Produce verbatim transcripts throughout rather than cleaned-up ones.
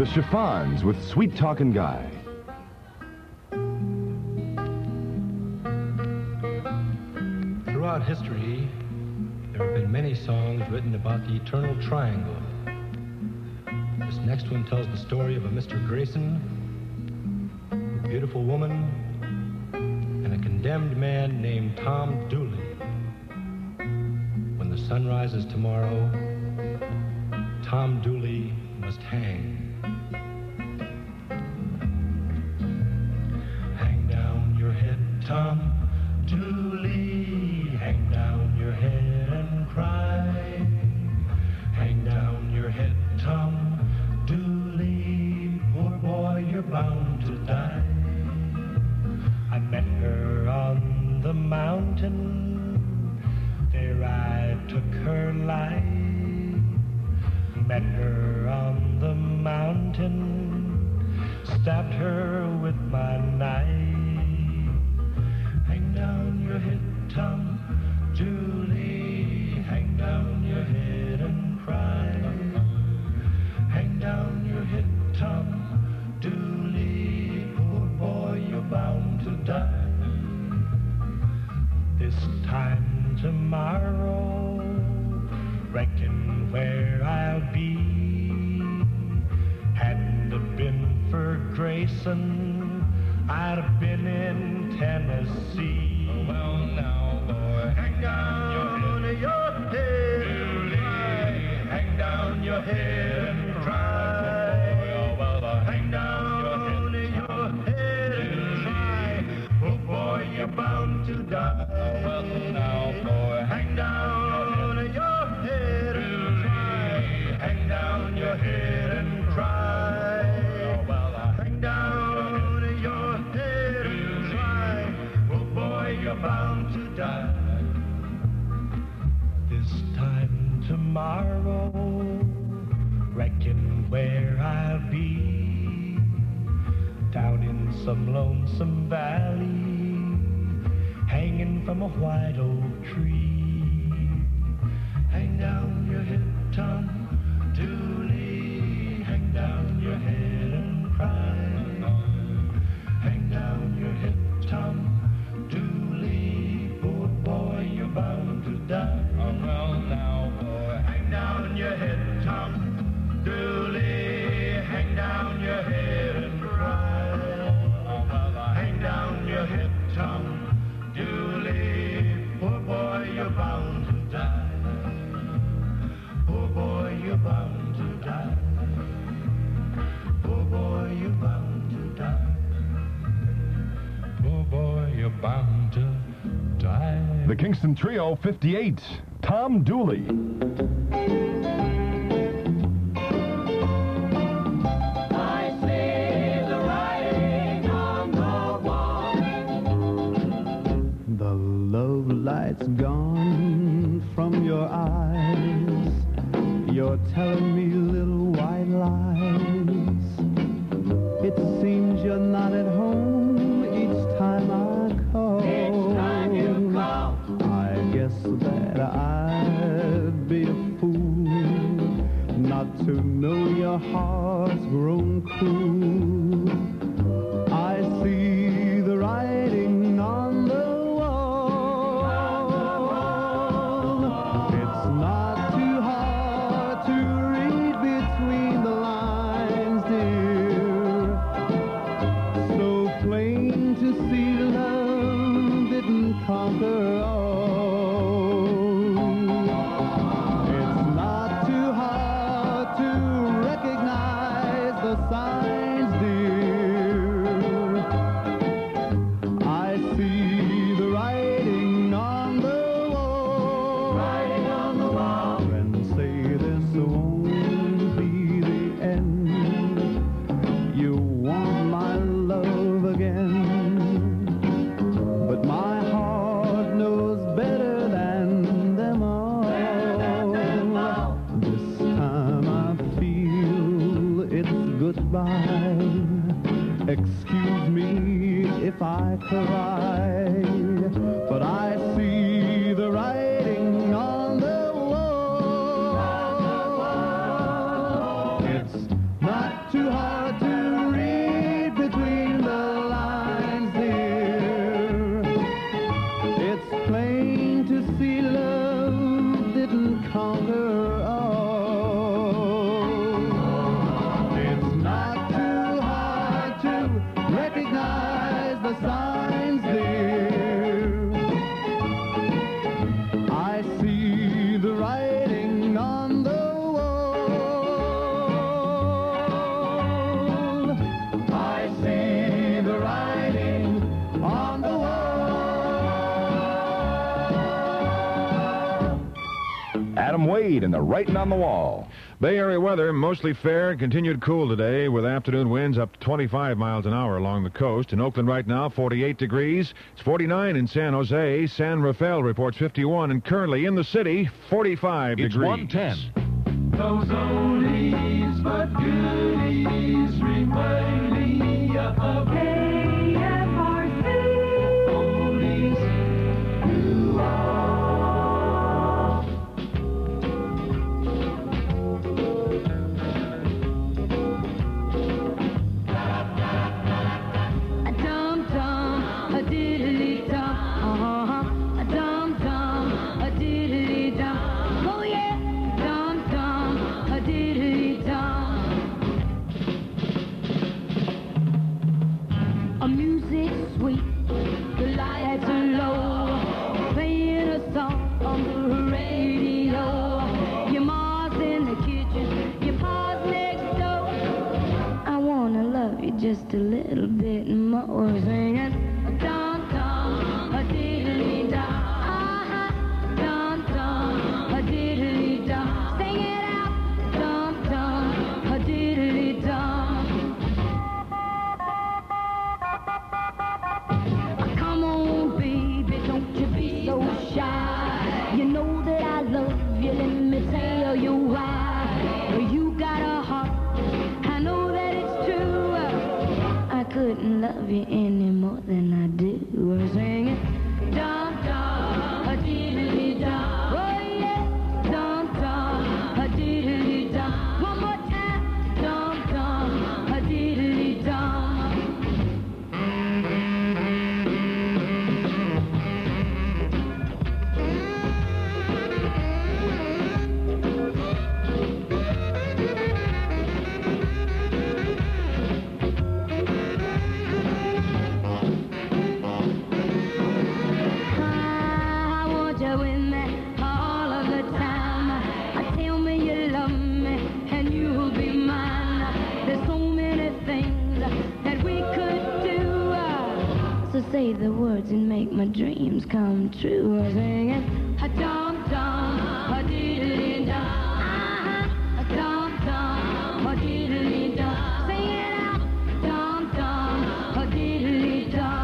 Chiffons with Sweet Talkin' Guy. Throughout history, there have been many songs written about the eternal triangle. This next one tells the story of a Mister Grayson, a beautiful woman, and a condemned man named Tom Dooley. When the sun rises tomorrow, Tom Dooley must hang. Hang down your head, Tom Dooley. Hang down your head and cry. Hang down your head, Tom Dooley. Poor boy, you're bound to die. I met her on the mountain. There I took her life. Met her on the mountain, stabbed her with my knife. Hang down your head, Tom Dooley. Hang down your head and cry. Hang down your head, Tom Dooley. Poor boy, you're bound to die. This time tomorrow, reckon where I'll be. Hadn't it been for Grayson, I'd have been in Tennessee. Oh, well, now, boy, hang down your head, your head and cry. Hang down your head and cry. Oh, well, uh, hang down your head and cry. Oh, boy, you're bound to die. Oh, well, now, boy, hang down your head and cry. Hang down your head and cry. Oh, well, uh, hang down your head and cry. Oh, boy, you're bound to die. This time tomorrow, reckon where I'll be. Down in some lonesome valley, hanging from a white oak tree. Hang down your head, Tom Dooley. Hang down your head and cry. Hang down your head, Tom Dooley. Poor boy, you're bound to die. Oh, well, now, boy, hang down your head, Tom Dooley. Hang down your head and cry. Oh, well, hang down your head, Tom Dooley. Poor boy, you're bound to die. Poor boy, you're bound to die. Poor boy, you're bound to die. Poor boy, you're bound to die. The Kingston Trio, fifty-eight, Tom Dooley. I see the writing on the wall. The love light's gone from your eyes. You're telling me little white lies. It seems you're not at home each time I call. Each time you call. I guess that I'd be a fool not to know your heart's grown cruel. I see the writing on the wall. It's not too hard to read between the lines, dear. So plain to see love didn't conquer all. It's not too hard to recognize the signs, dear. I see the writing on the wall. Writing on the wall. And say this won't be the end. You want my love again, but my heart knows better than them all. This time I feel it's goodbye. Excuse me if I cry, but I see the writing on the wall. It's not too hard the signs, dear. I see the writing on the wall. I see the writing on the wall. Adam Wade and the writing on the wall. Bay Area weather, mostly fair, continued cool today with afternoon winds up to twenty-five miles an hour along the coast. In Oakland right now, forty-eight degrees. It's forty-nine in San Jose. San Rafael reports fifty-one, and currently in the city, forty-five It's degrees. one ten. Those oldies but goodies remind me of K F R C. Oldies you are. A dum-dum, a diddly-dum, uh-huh. A dum-dum, a diddly-dum. Oh yeah, dum-dum, a diddly-dum. A music sweet, the lights are low, playing a song on the radio. Your ma's in the kitchen, your pa's next door. I wanna love you just a little bit more, singing a dum-dum, a diddly-dum, uh-huh, dum-dum, a diddly-dum. Sing it out, dum-dum, a diddly-dum. Come on, baby, don't you be so shy. You know that I love you, let me tell you why. You got a heart, I know that it's true. I couldn't love you any more than I do. We're singing dum-dum, a diddly-dum. Oh yeah, dum-dum, a diddly-dum. One more time, dum-dum, a diddly-dum. I want you with me all of the time. Tell me you love me and you'll be mine. There's so many things that we could do. So say the words and make my dreams come true. We're singing a dum-dum, a diddly-dum. Uh-huh, a dum-dum, a diddly-dum. Sing it out, dum-dum, a diddly-dum.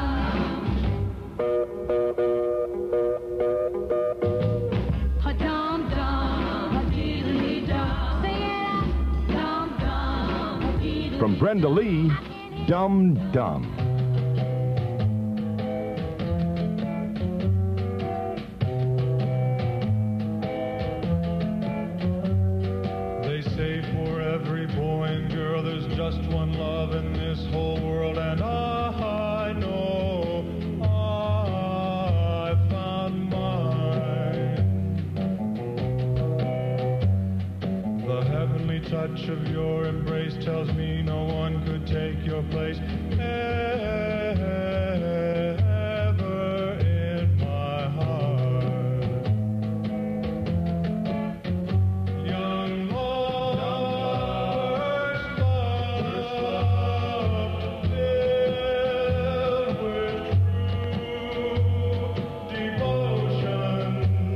A dum-dum, a diddly-dum. Sing it out, dum-dum, a diddly-dum. From Brenda Lee, Dum Dum. They say for every boy and girl there's just one love in this whole world, and I know I found mine. The heavenly touch of your embrace tells me no one could take your place ever in my heart. Young lovers love filled with true devotion.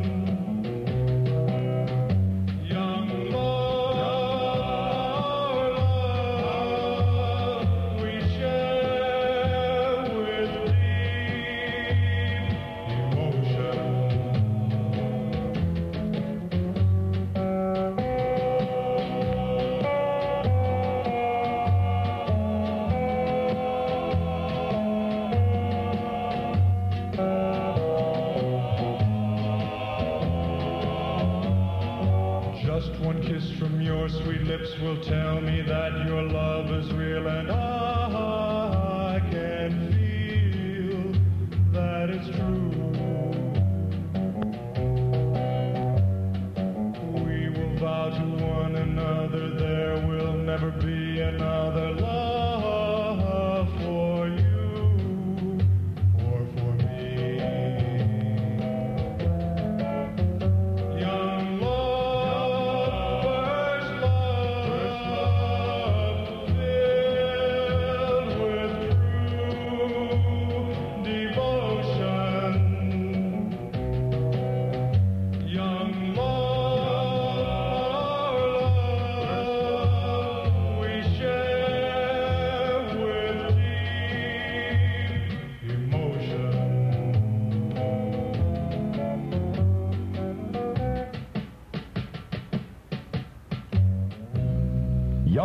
Young love we share with deep emotion. Just one kiss from your sweet lips will tell me that your love is real, and I can feel that it's true. We will vow to one another there will never be another love for you.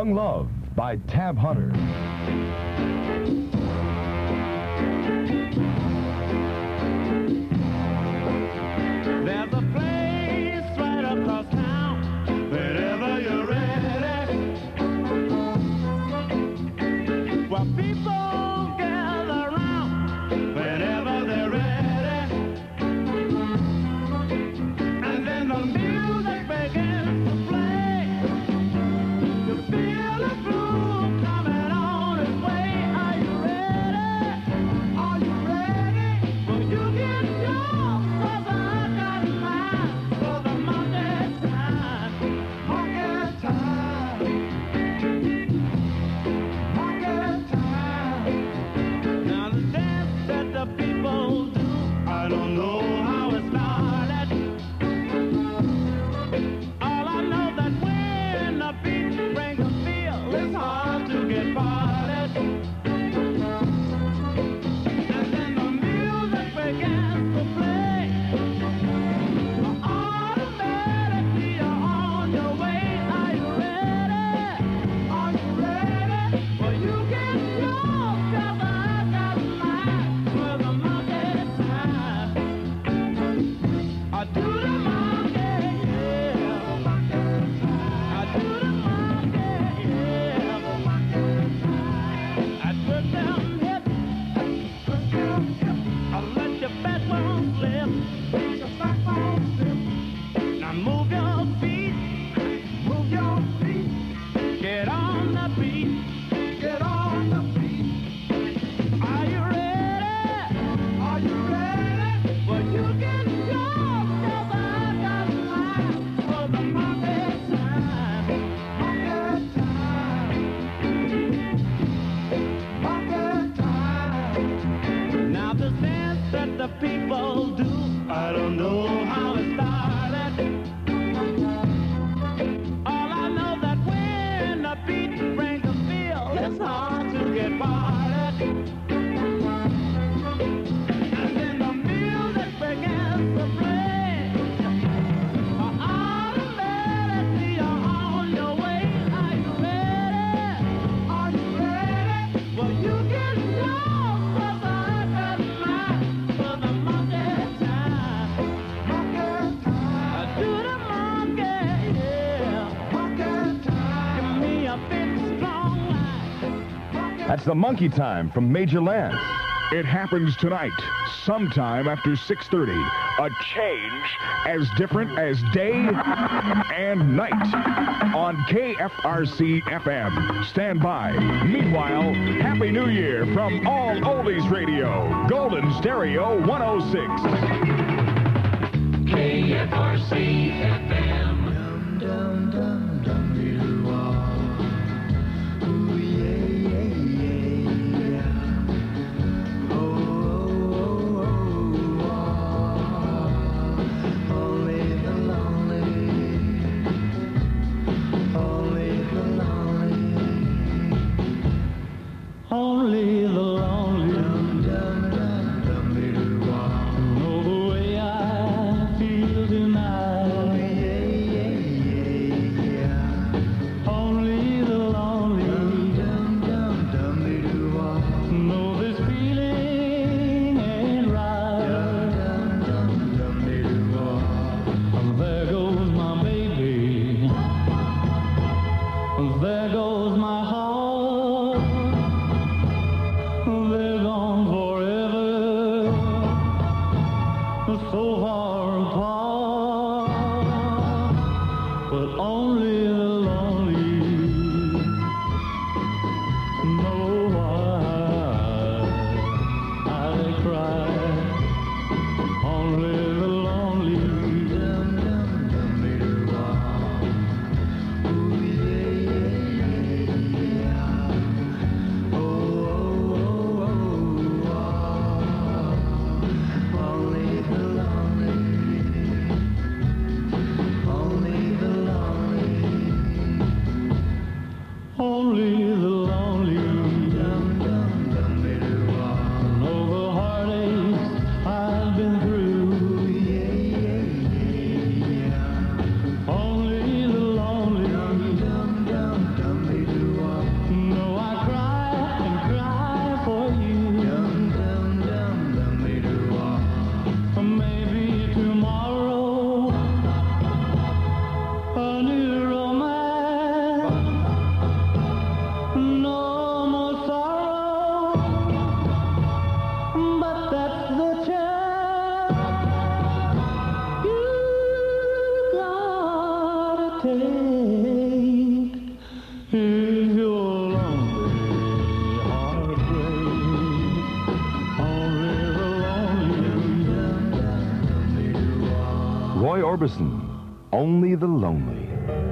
Young Love by Tab Hunter. There's a place right across town, wherever you're ready, where people gather around, whenever they're ready, and then the music begins to play. You feel the groove coming on its way. Are you ready? Are you ready? Well, you get yours, 'cause I got mine for the monkey time. Monkey time. Monkey time. Now the dance that the people do, I don't know how it started. All I know that when the beat brings a feel, it's hard to get parted. And then the music begins to play. Automatically you're on your way. Are you ready? Are you ready? Well, you get yours, 'cause I got mine for the monkey time. I do the monkey, yeah. I do the monkey, yeah. I put them hips, put them hips. I let your backbone slip, your backbone slip. Now move your feet, move your feet. Get on the beat, get on the beat. Are you ready? Are you ready? Well, you get yours, 'cause I got mine for the monkey time. Monkey time. Monkey time. Now the dance that the people do, I don't know how it started. All I know that when the beat brings a feel, it's hard to get parted. And then the music begins to play. Automatically you're on your way. Are you ready? Are you ready? Well, you get yours, 'cause I got mine for the monkey time. Monkey time. I do the monkey, yeah. Monkey time. Give me a big strong light. That's the Monkey Time from Major Lance. It happens tonight, sometime after six thirty. A change as different as day and night on K F R C F M. Stand by. Meanwhile, Happy New Year from All Oldies Radio, Golden Stereo one oh six. K F R C F M. Only the lonely know the way I feel tonight. Roy Orbison, Only the Lonely.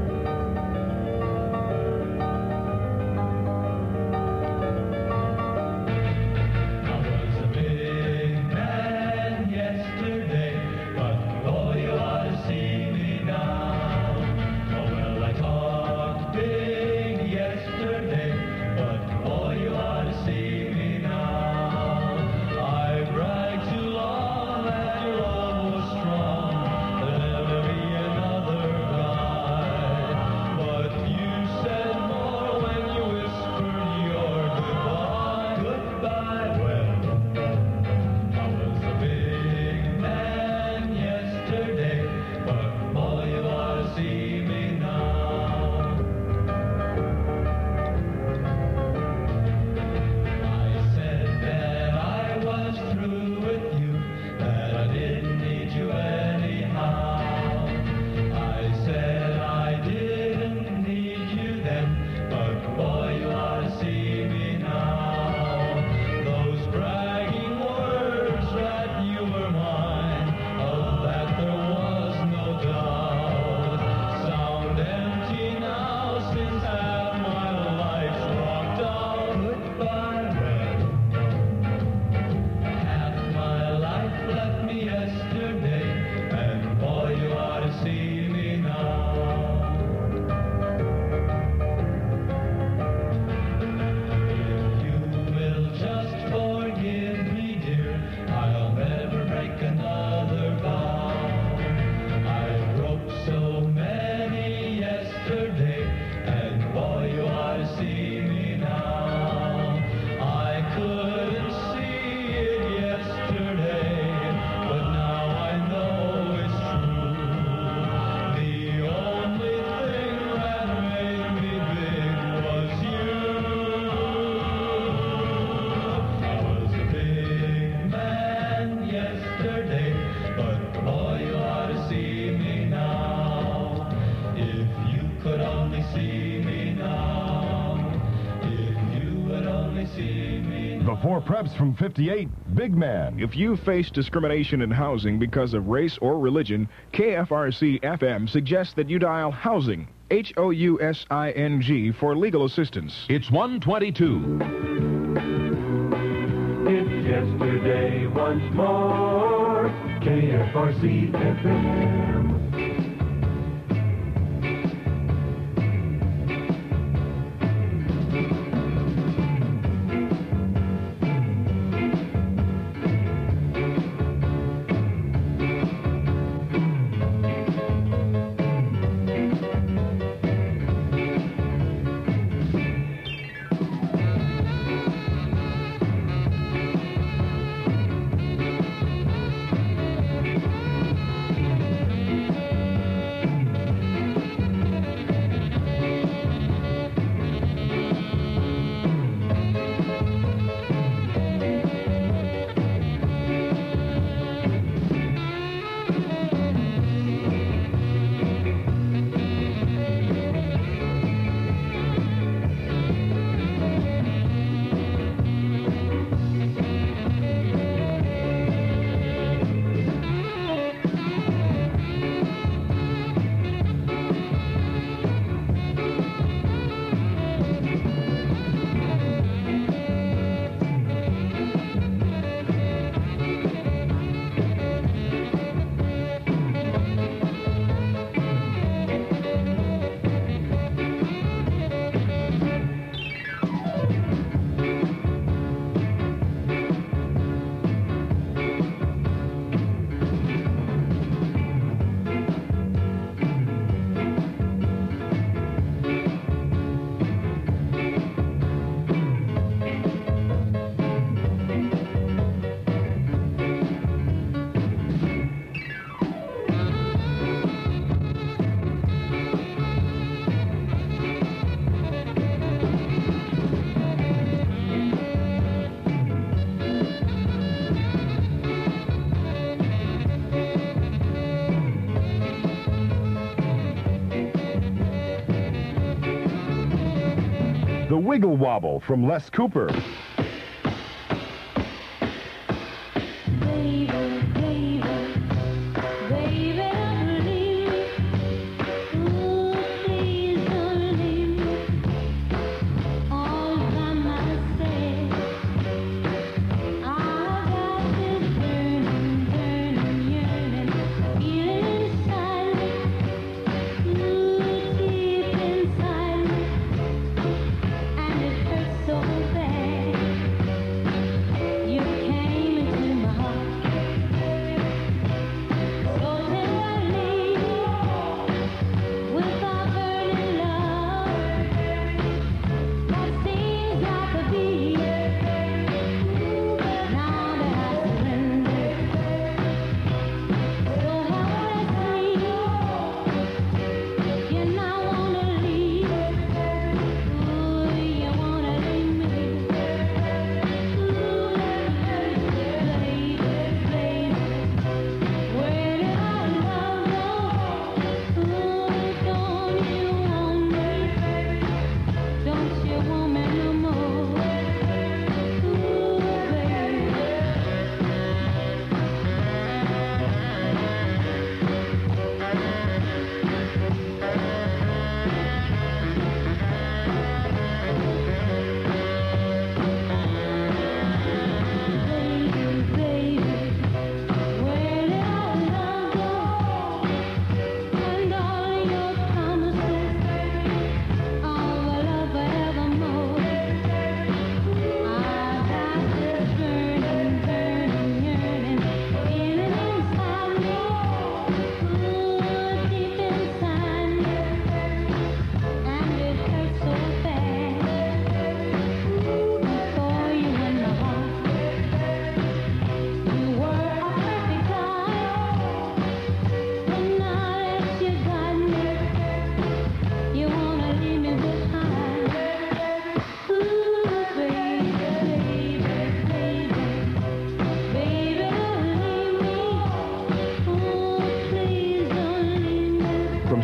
The four preps from fifty-eight, Big Man. If you face discrimination in housing because of race or religion, K F R C F M suggests that you dial Housing, H O U S I N G, for legal assistance. It's one twenty-two. It's yesterday once more. K F R C F M. The Wiggle Wobble from Les Cooper. Baby, baby, baby,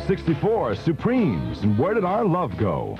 sixty-four, Supremes, and Where Did Our Love Go?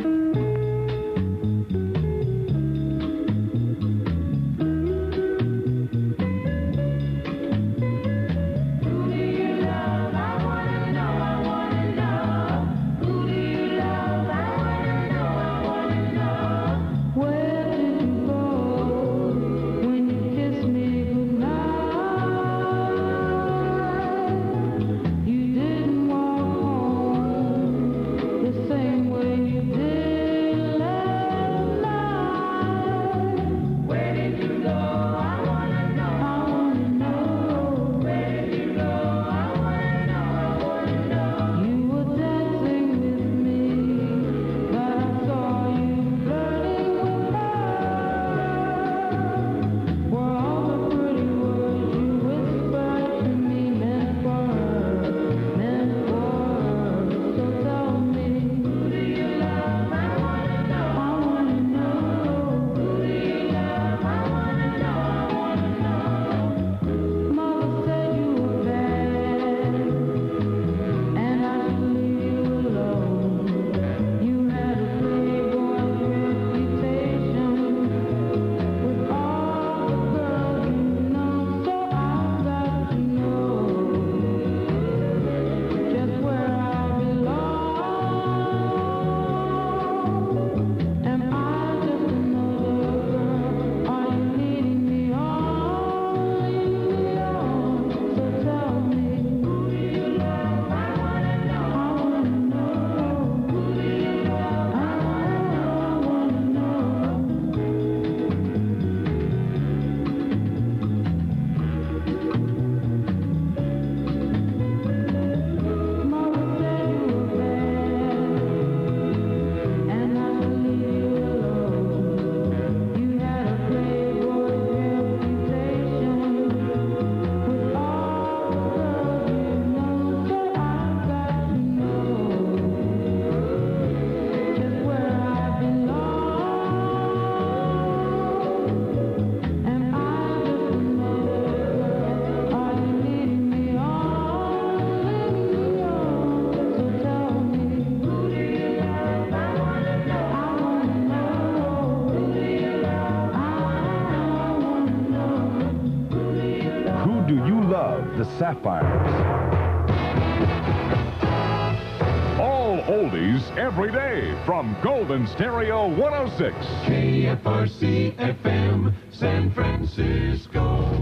The Sapphires. All oldies every day from Golden Stereo one oh six. K F R C F M, San Francisco.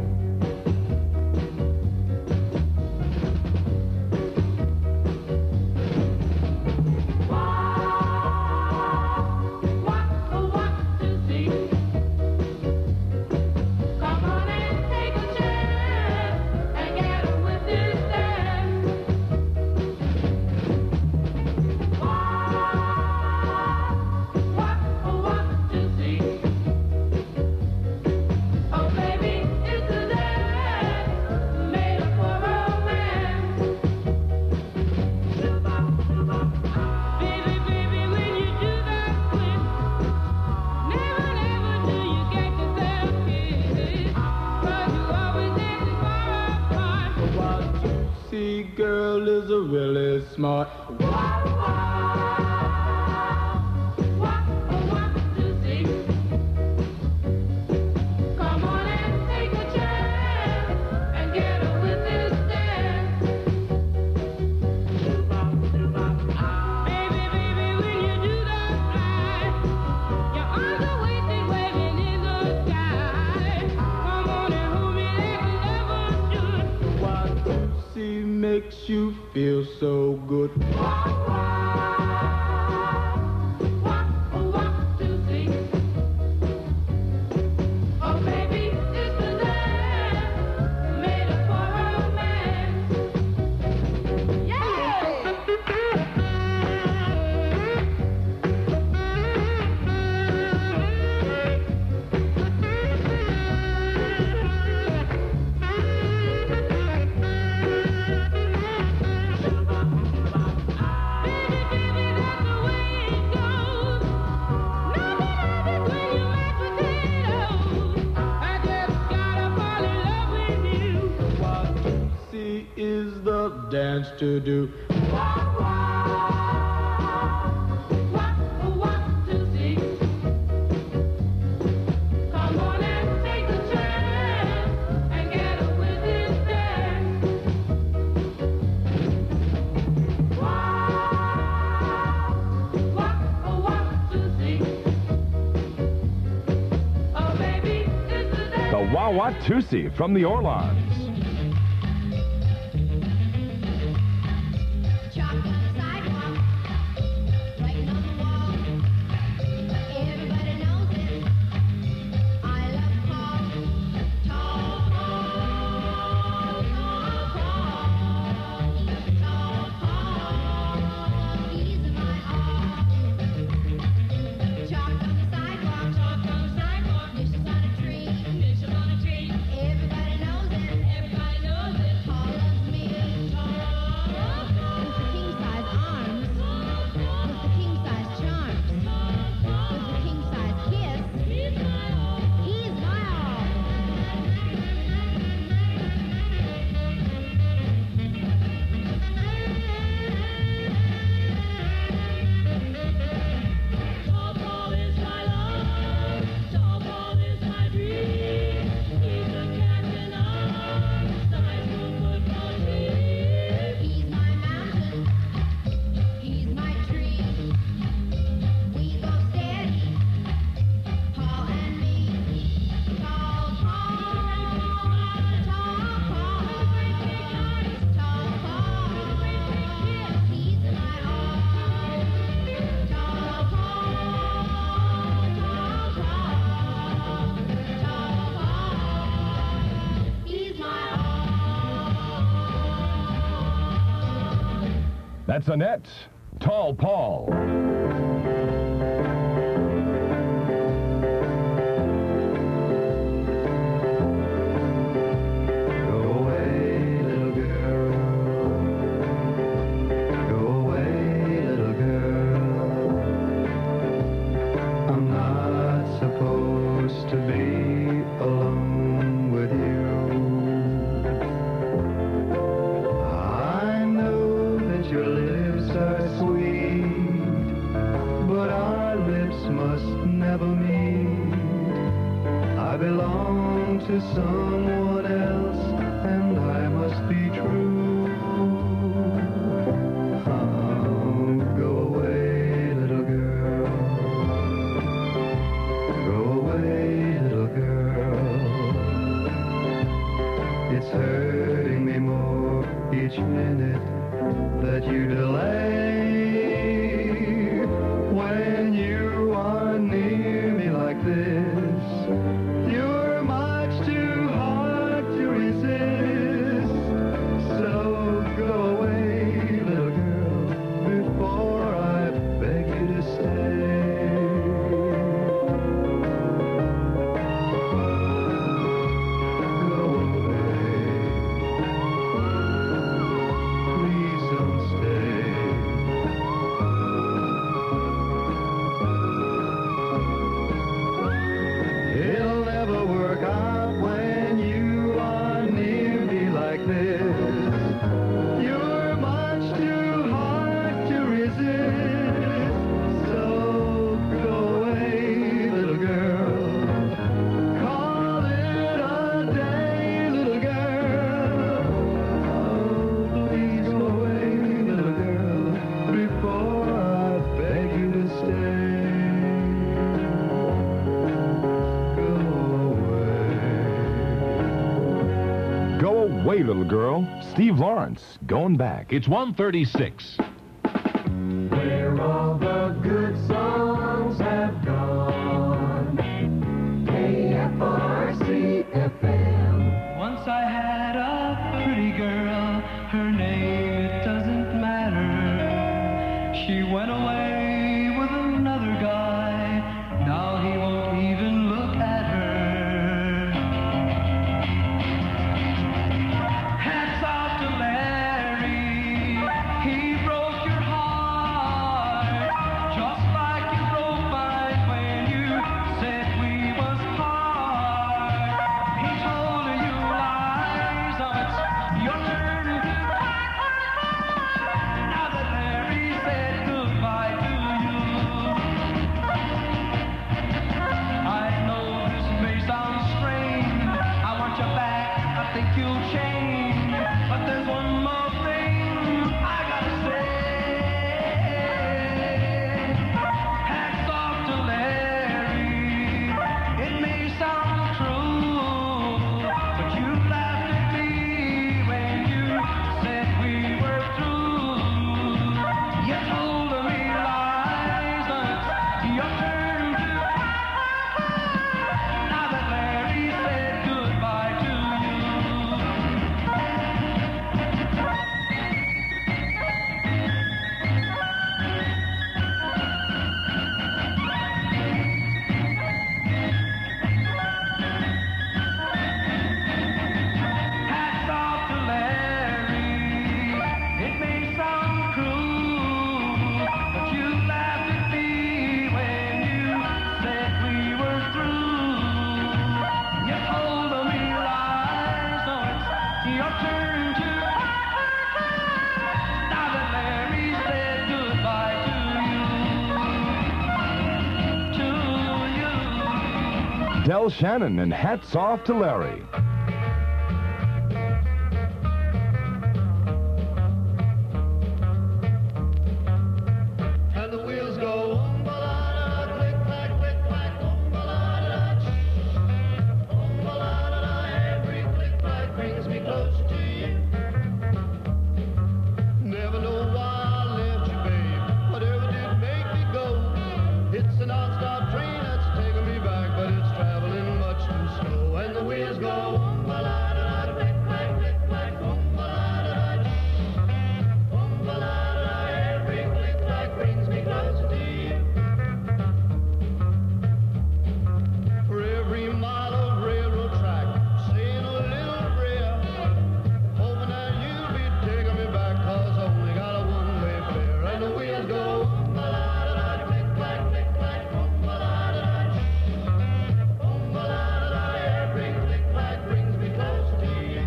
Girl is a really smart. Makes you feel so good. Dance to do. Watusi from the Orlons. That's Annette. Tall Paul. To someone else, and I must be true. Oh, go away, little girl. Go away, little girl. It's hurting me more each minute that you delay. When you are near me like this, you're too hard to resist. So go away, little girl, before I beg you to stay. Go away. Please don't stay. It'll never work out. You're much too hard to resist. So go away, little girl. Call it a day, little girl. Oh, please go away, little girl, before I beg you to stay. Go away, little girl. Steve Lawrence, Going Back. It's one thirty-six. Where all the good songs have gone. K F R C F M. Once I had a pretty girl. Her name, it doesn't matter. She went away with another guy. Now he won't even look at her. Hats off to Larry. He broke Del Shannon and Hats Off to Larry. And the wheels go um-ba-la-da, click-clack, click-clack, um-ba-la-da, um-ba-la-da, every click-clack brings me closer to you. Never know why I left you, babe, whatever did make me go. It's a non-stop train that's taking me back, but it's traveling much too slow. And the wheels go um-ba-la-da, click-clack, click-clack, um-ba-la-da, um-ba-la-da, every click-clack brings me closer to you. For every mile of railroad track, saying a little prayer, hoping that you'll be taking me back, 'cause I only got a one-way fare. And the wheels go um-ba-la-da, click-clack, click-clack, um-ba-la-da, um-ba-la-da, every click-clack brings me closer to you.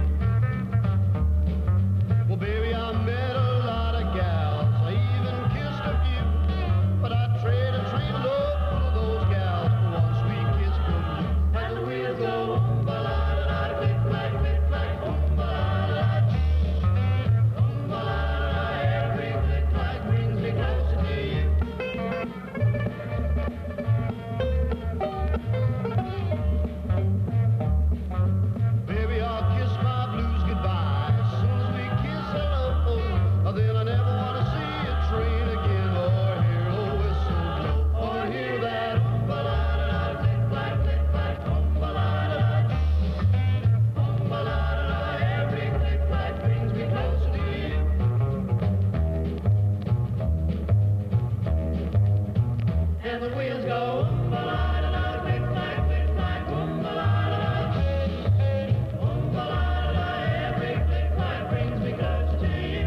Well, baby, I met a lot of gals, I even kissed a few, but I'd trade a trainload full of those gals for one sweet kiss from you. And the wheels go um-ba-la-da, click-clack, click-clack, um-ba-la-da, um-ba-la-da, every click-clack brings me closer to you. Baby, I'll kiss my blues goodbye as soon as we kiss hello. Then I never want to see a train again, or hear a whistle blow, or hear that um-ba-la-da, click-clack, click-clack, um-ba-la-da, um-ba-la-da, every click-clack brings me closer to you. And the wheels go um-ba-la-da, click-clack, click-clack, um-ba-la-da, um-ba-la-da, every click-clack brings me closer to you.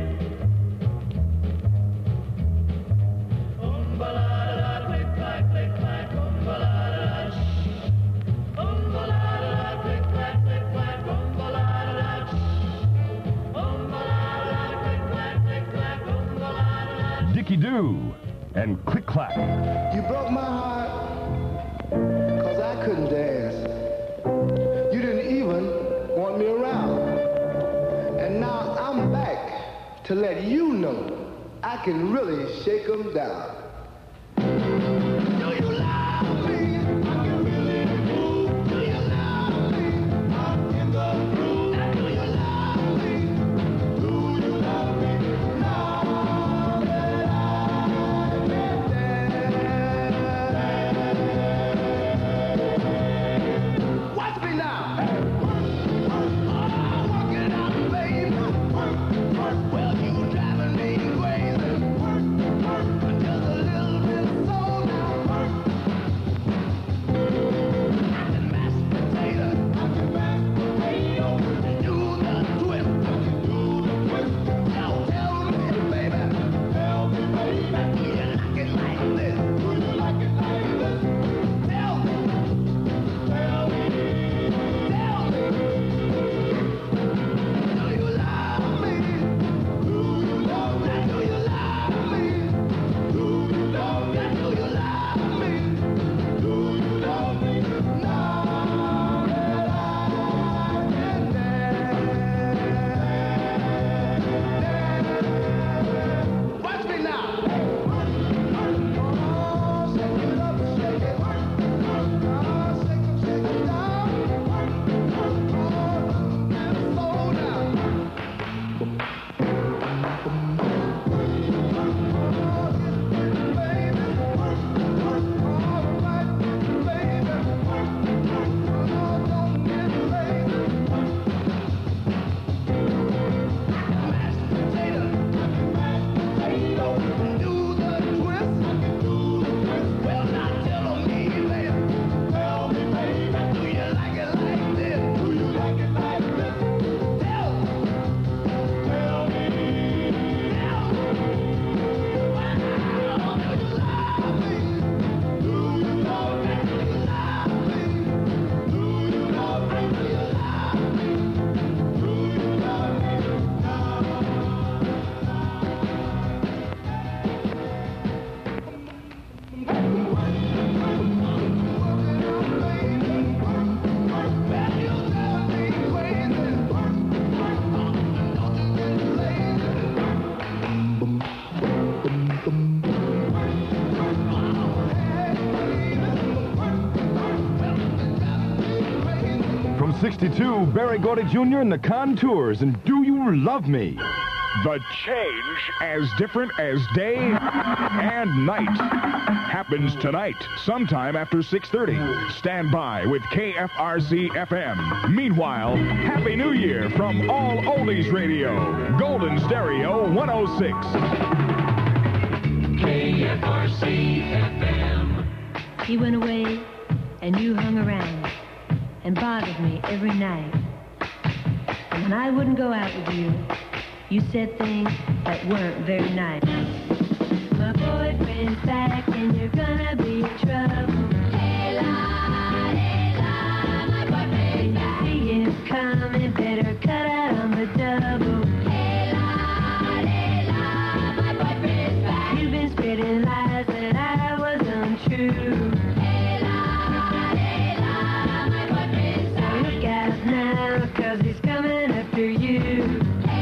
Um-ba-la-da, click-clack, click-clack, um-ba-la-da, um-ba-la-da, click-clack, click-clack, um-ba-la-da, um-ba-la-da, click-clack, click-clack, um-ba-la-da. Dickie Doo and Click Clack. You broke my heart, 'cause I couldn't dance. You didn't even want me around. And now I'm back to let you know I can really shake 'em down. Do you love me? I can really move. Do you love me? I'm in the groove. Do you love me? Do you love me? Now that I can dance. Watch me now. Oh, work it out, baby. Work, work. Well, you driving me crazy. Work, work. Until the sixty-two, Barry Gordy Junior and the Contours, and Do You Love Me? The change, as different as day and night, happens tonight, sometime after six thirty. Stand by with K F R C F M. Meanwhile, Happy New Year from All Oldies Radio. Golden Stereo one oh six. K F R C F M. He went away, and you hung around and bothered me every night. And when I wouldn't go out with you, you said things that weren't very nice. My boyfriend's back and you're gonna be in trouble. Hey la, hey la, my boyfriend's back. See him coming, better cut out on the double. Hey la, hey la, my boyfriend's back. You've been spreading lies that I was untrue. Hey la, hey la, my boyfriend's back. So look out now, 'cause he's coming after you.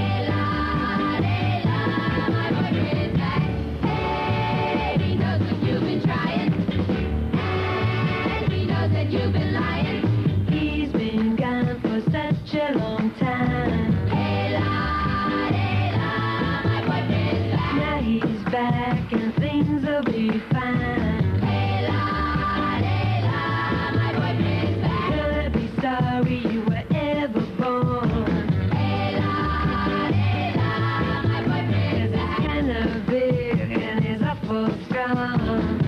You've been lying. He's been gone for such a long time. Hey la, hey la, my boyfriend's back. Now he's back and things will be fine. Hey la, hey la, my boyfriend's back. Gonna be sorry you were ever born. Hey la, hey la, my boyfriend's back. He's kind of big and he's awful strong.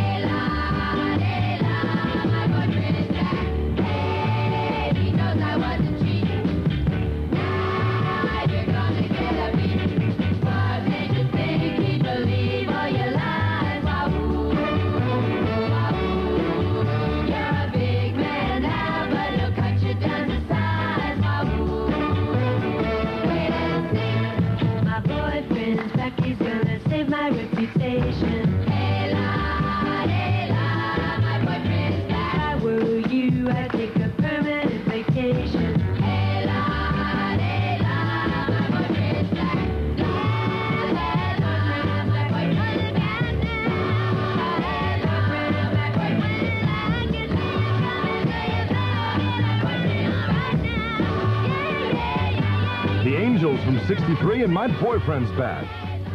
From sixty-three, and my boyfriend's back.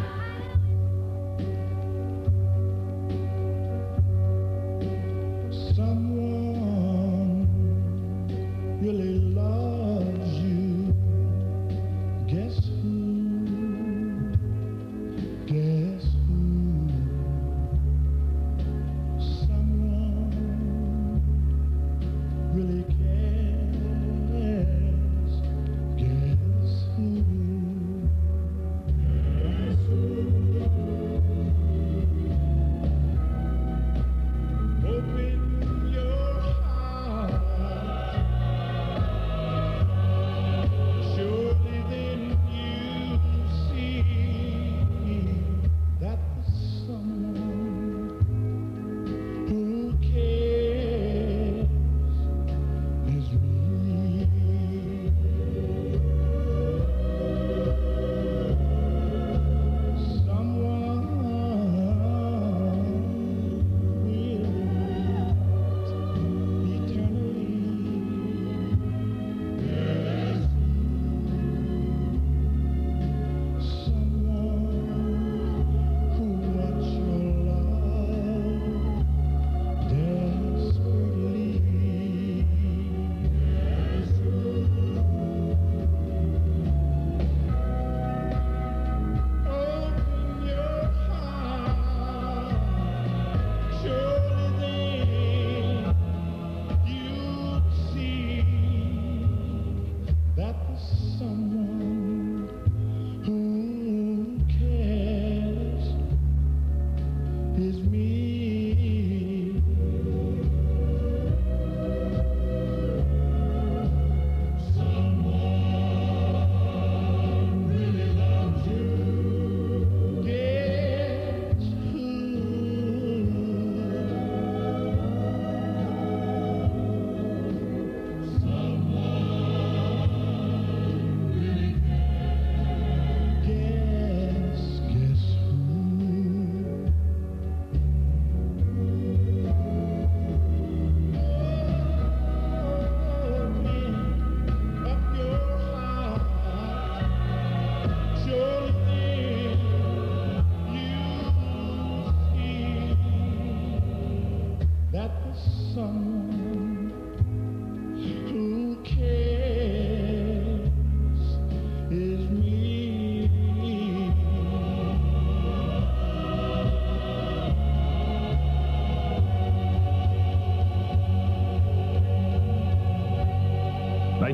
Someone really loves you. Guess who? Guess who? Someone really cares. Guess who?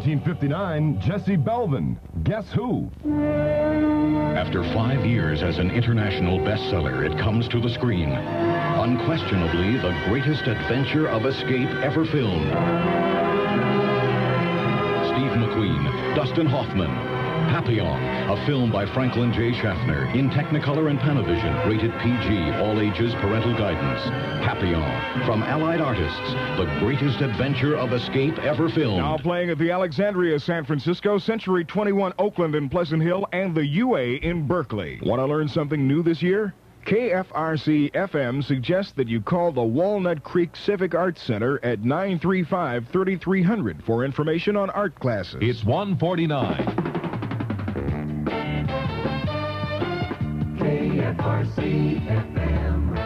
nineteen fifty-nine, Jesse Belvin, Guess Who? After five years as an international bestseller, it comes to the screen. Unquestionably, the greatest adventure of escape ever filmed. Steve McQueen, Dustin Hoffman, Papillon, a film by Franklin J. Schaffner, in Technicolor and Panavision, rated P G, all ages, parental guidance. Papillon, from Allied Artists, the greatest adventure of escape ever filmed. Now playing at the Alexandria, San Francisco, Century twenty-one, Oakland and Pleasant Hill, and the U A in Berkeley. Want to learn something new this year? K F R C F M suggests that you call the Walnut Creek Civic Arts Center at nine three five, three three zero zero for information on art classes. It's one forty-nine. K F R C F M.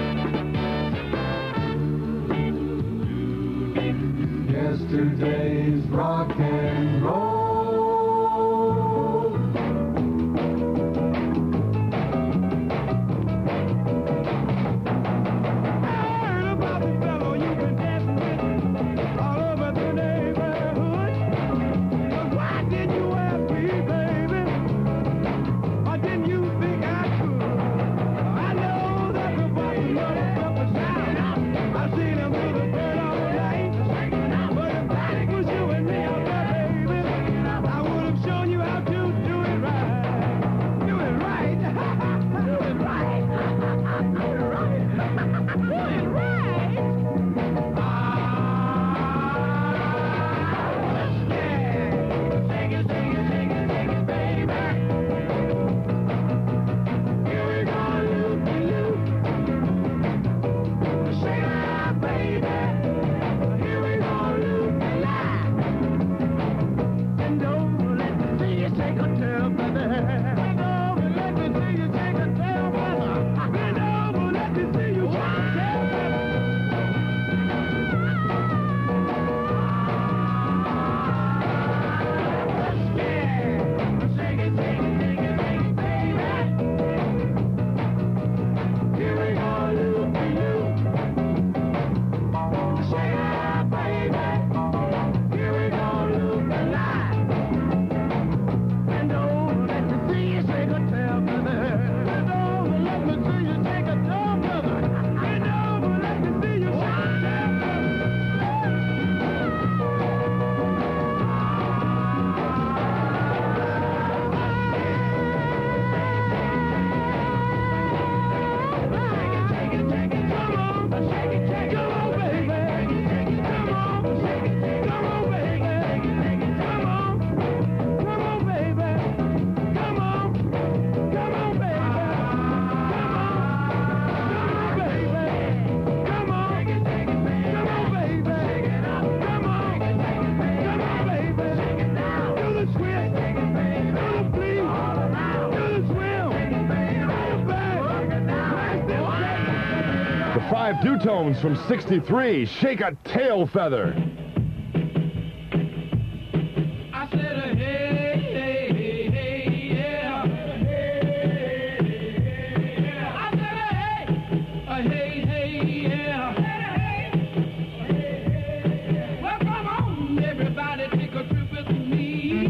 Yesterday's rock and roll. Five Dutones from sixty-three, Shake a Tail Feather. I said, uh, hey, hey, hey, hey, yeah. I said, uh, hey, uh, hey, hey, yeah. Well, come on, everybody, take a trip with me.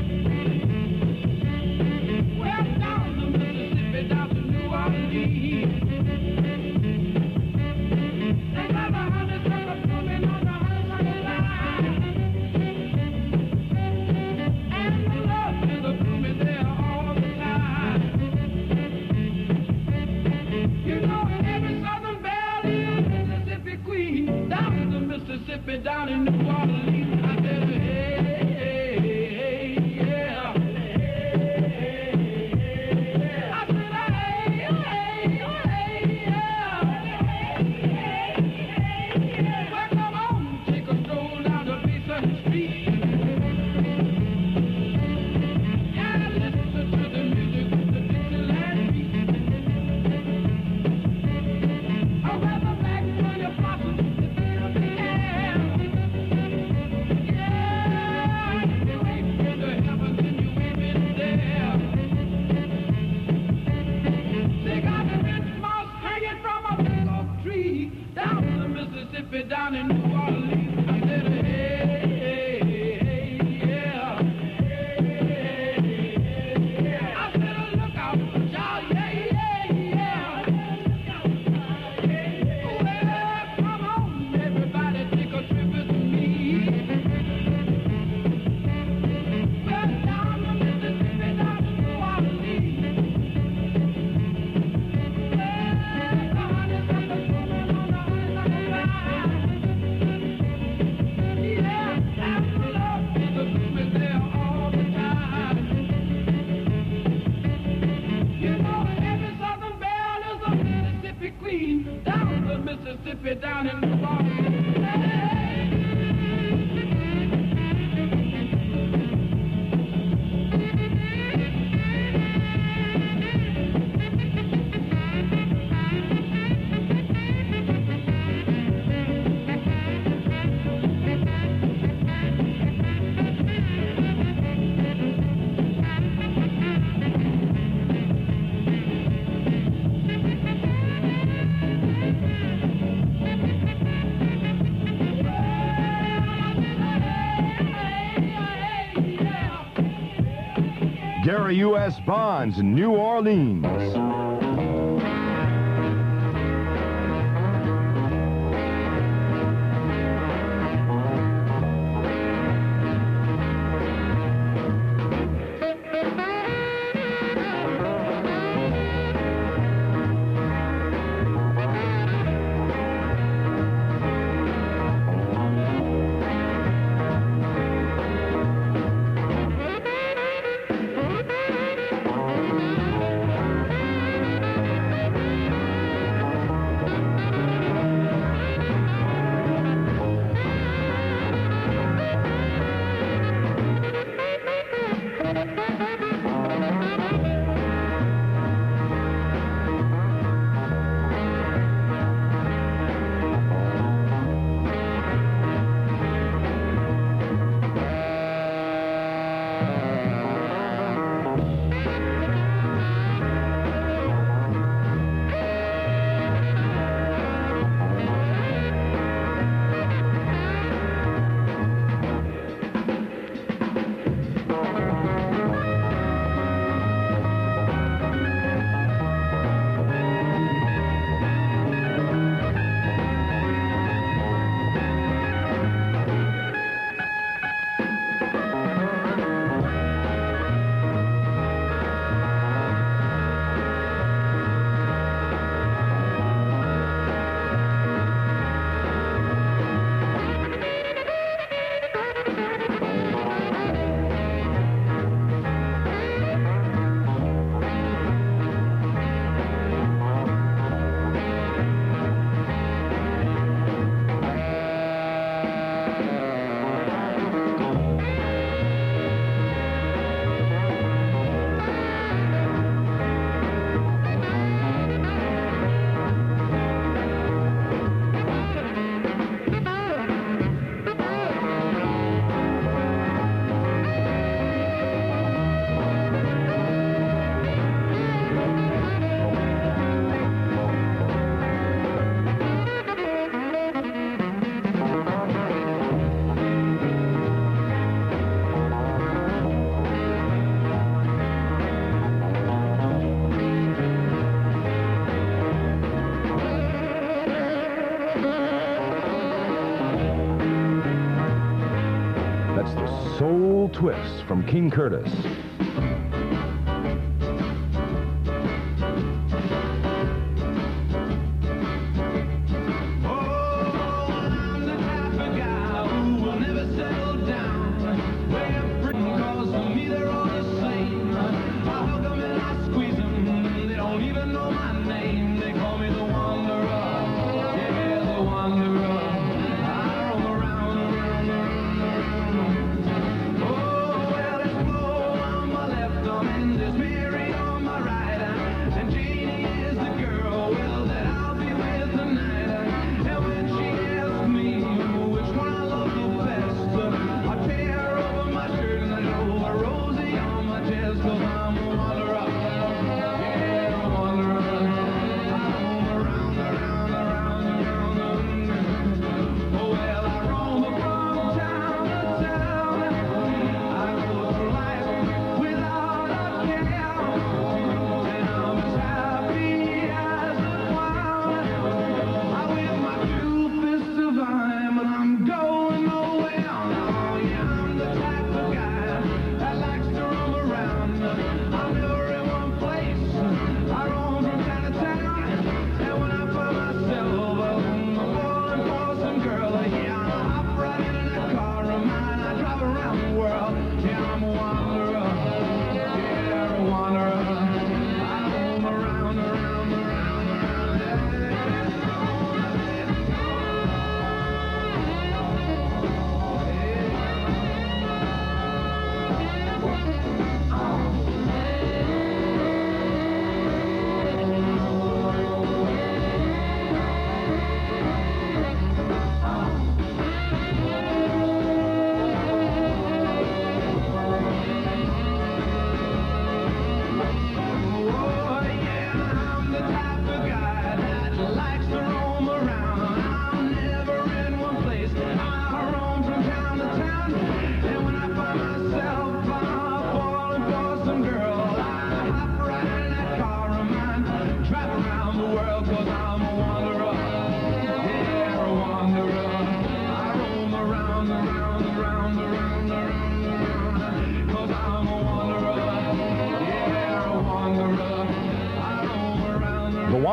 Well, down the Mississippi, down to New Orleans. They got a hundred, they got a baby down in the bottom. Gary U S Bonds, New Orleans. Soul Twist from King Curtis. Oh, well, it's more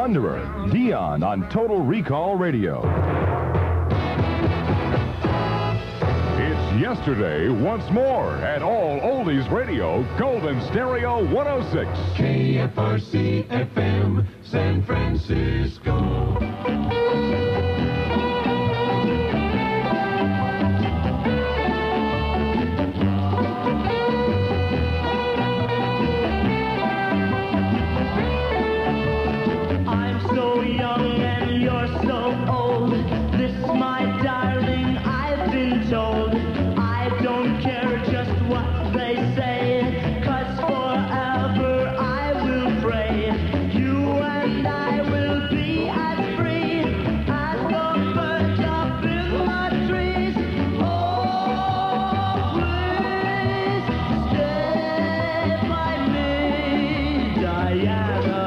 Thunderer, Dion on Total Recall Radio. It's yesterday once more at All Oldies Radio, Golden Stereo one oh six. K F R C F M, San Francisco. I'm so young and you're so old. This, my darling, I've been told. I don't care just what they say, 'cause forever I will pray. You and I will be as free as the birds up in the trees. Oh, please stay by me, Diana.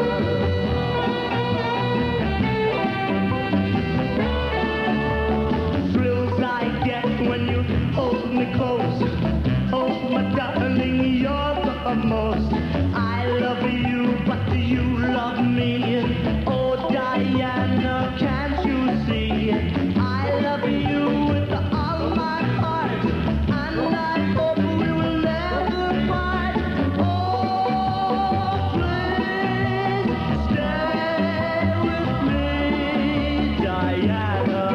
Thrills I get when you hold me close. Oh, my darling, you're the most. I love you, but do you love me? Oh, Diana, can't you see? I love you with all my heart, and I hope we will never part. Oh, please stay with me, Diana.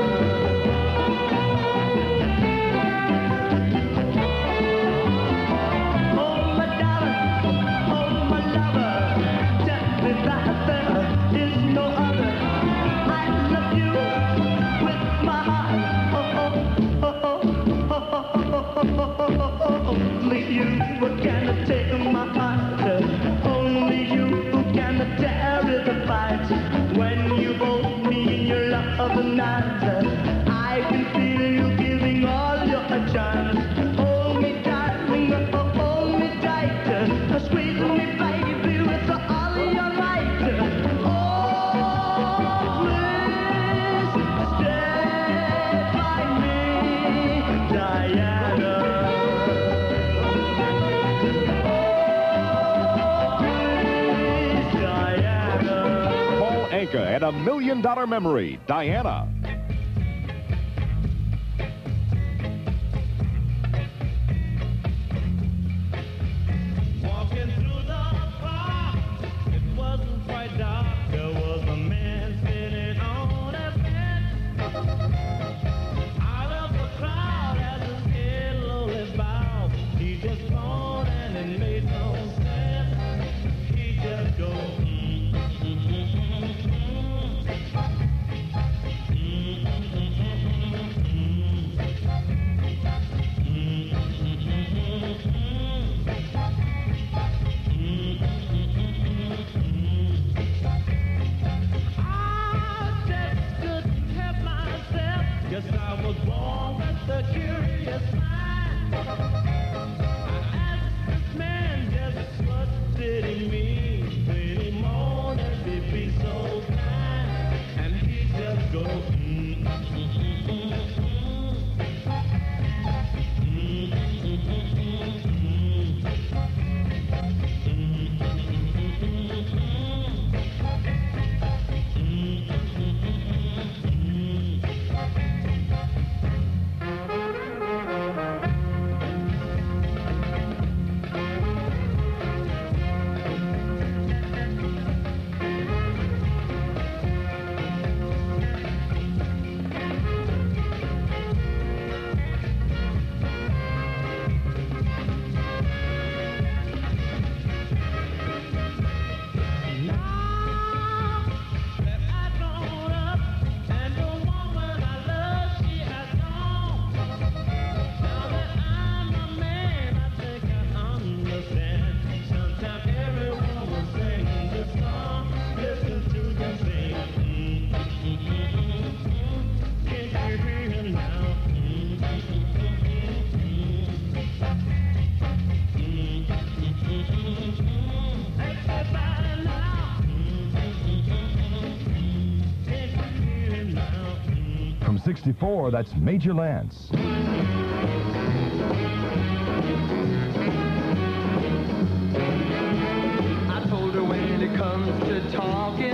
Oh, my darling, oh, my lover, tell me that there is no other. I love you with my heart. Oh, oh, oh, oh, oh, oh, oh, oh, oh. Only you can take my heart. Only you can tear it apart. When you hold me in your loving arms, I can feel you giving all your charms. Hold me, darling, oh, hold me tight. Squeeze me, baby, with all your might. Oh, please stay by me, Diana. Oh, please, Diana. Paul Anka and a Million Dollar Memory, Diana. Walking through the park, it wasn't quite dark. There was a man sitting on a bench. Out of the crowd as his head lowly bowed, he just moaned and it made no sense. He just go, mm, mm, mm, mm, mm, I just couldn't help myself. Guess I was born with the curious mind. I asked this man just what did he mean when he moaned and he'd be so kind. And he just go, mm, mm, mm, mm, mm, mm. Mm, mm, mm, mm, mm, mm. Mm, mm, mm, mm, mm. Now that I've grown up and the woman I love, she has gone. Now that I'm a man, I think I understand. Sometimes every woman sings this song. Listen to them sing. Mm, mm, mm, mm, mm. Can't you hear him now? Mm, mm, mm, mm, mm. Mm, mm, mm, mm, mm. Everybody now. Mm, mm, mm, mm, mm. Can't you hear him now? Mm. From sixty-four, that's Major Lance. I told her when it comes to talking,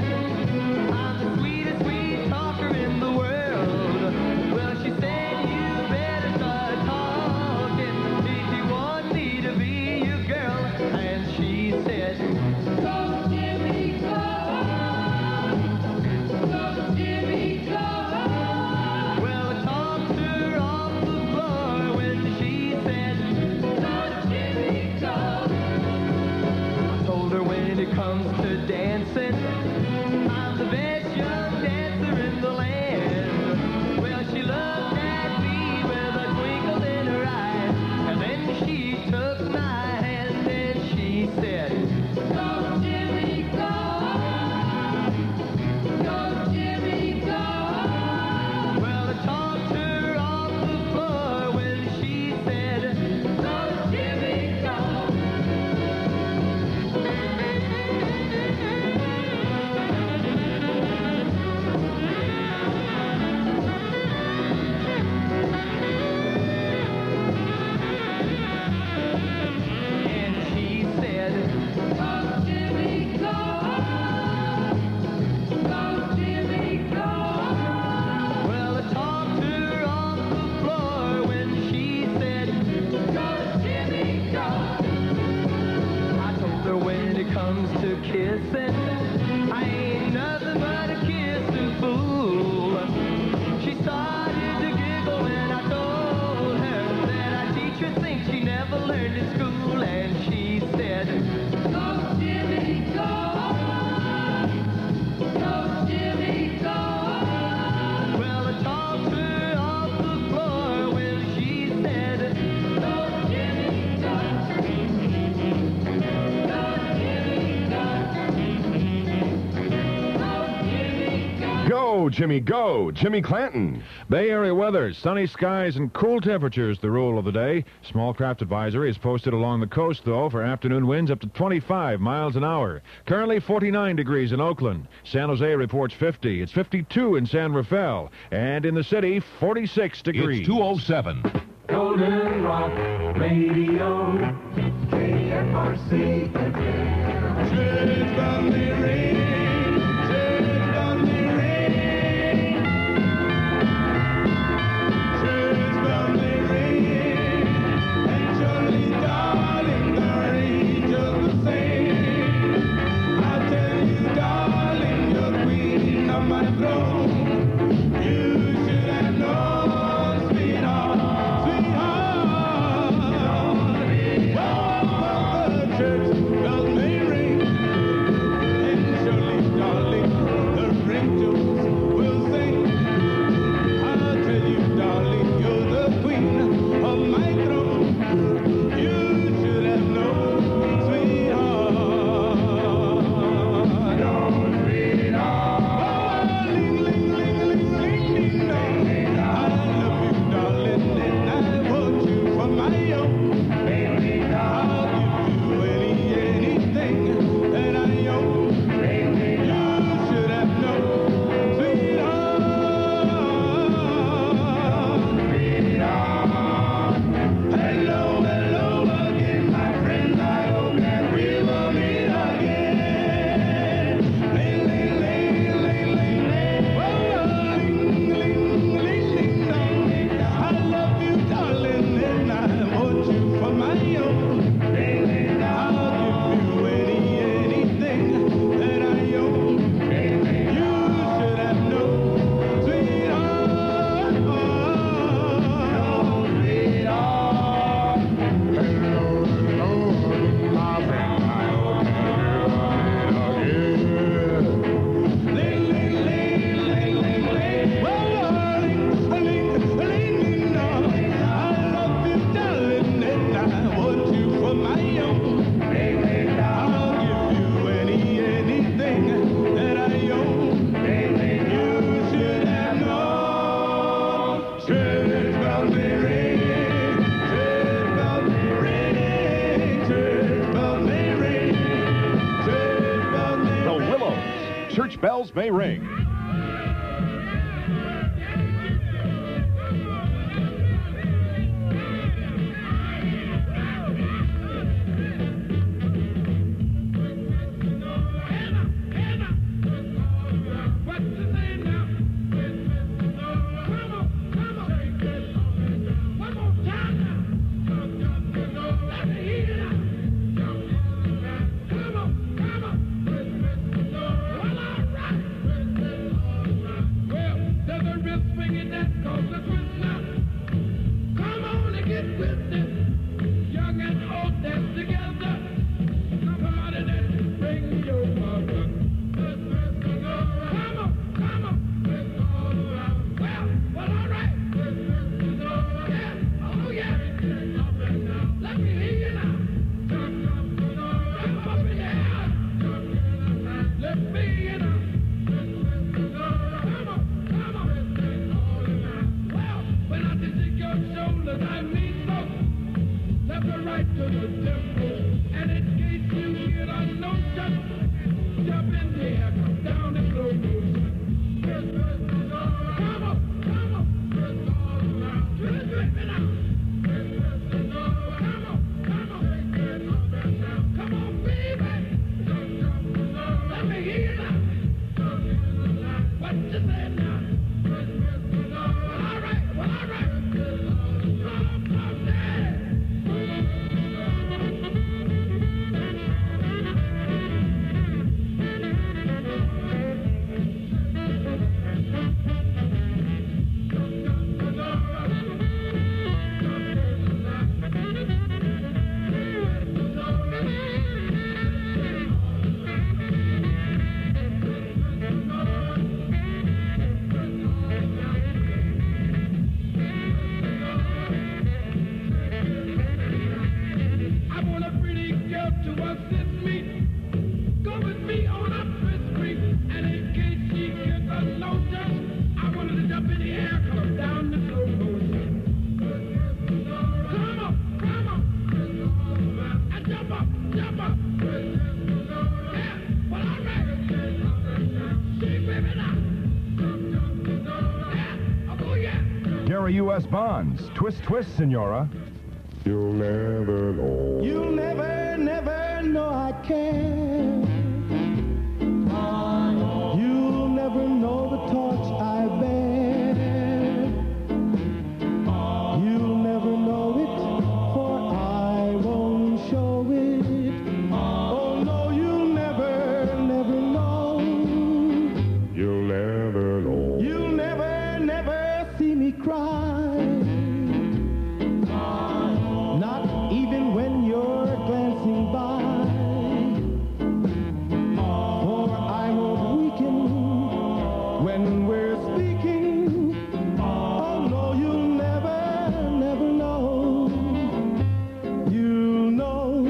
comes to kissing, I ain't nothing but a kissing fool. She started to giggle when I told her that our teacher thinks she never learned in school, and she said, "Go, Jimmy, go. Go, Jimmy, go." Well, I talked her off the floor when she said, "Go, Jimmy, go. Go, Jimmy, go. Go, Jimmy, go." Go, Jimmy, go. Jimmy Clanton. Bay Area weather, sunny skies and cool temperatures, the rule of the day. Small craft advisory is posted along the coast, though, for afternoon winds up to twenty-five miles an hour. Currently forty-nine degrees in Oakland. San Jose reports fifty. It's fifty-two in San Rafael. And in the city, forty-six degrees. It's two oh seven. Golden Rock Radio, K F R C F M. Church bells may ring. want a pretty girl to assist me. Go with me on up Fifth Street, and in case she gets a notice, I want her to jump in the air, come down the slow motion. Come on, come on, and jump up, jump up. Yeah, well, all right. See, baby, now. Yeah, oh, yeah. Gary U S. Bonds. Twist, twist, Senora. You'll never know. You'll never, never know I care. You'll never know the torch I bear. You'll never know it, for I won't show it. Oh no, you'll never, never know. You'll never know. You'll never, never see me cry. Not even when you're glancing by. For I won't weaken when we're speaking. Oh no, you'll never, never know. You know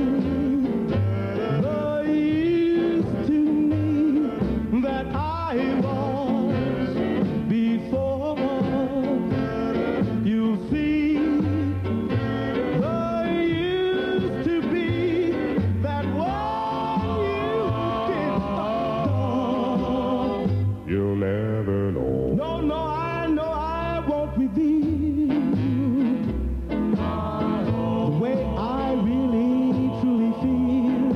the use to me that I was before. You see, the used to be that one you did. You'll never know. No, no, I know I won't reveal the way I really, truly feel.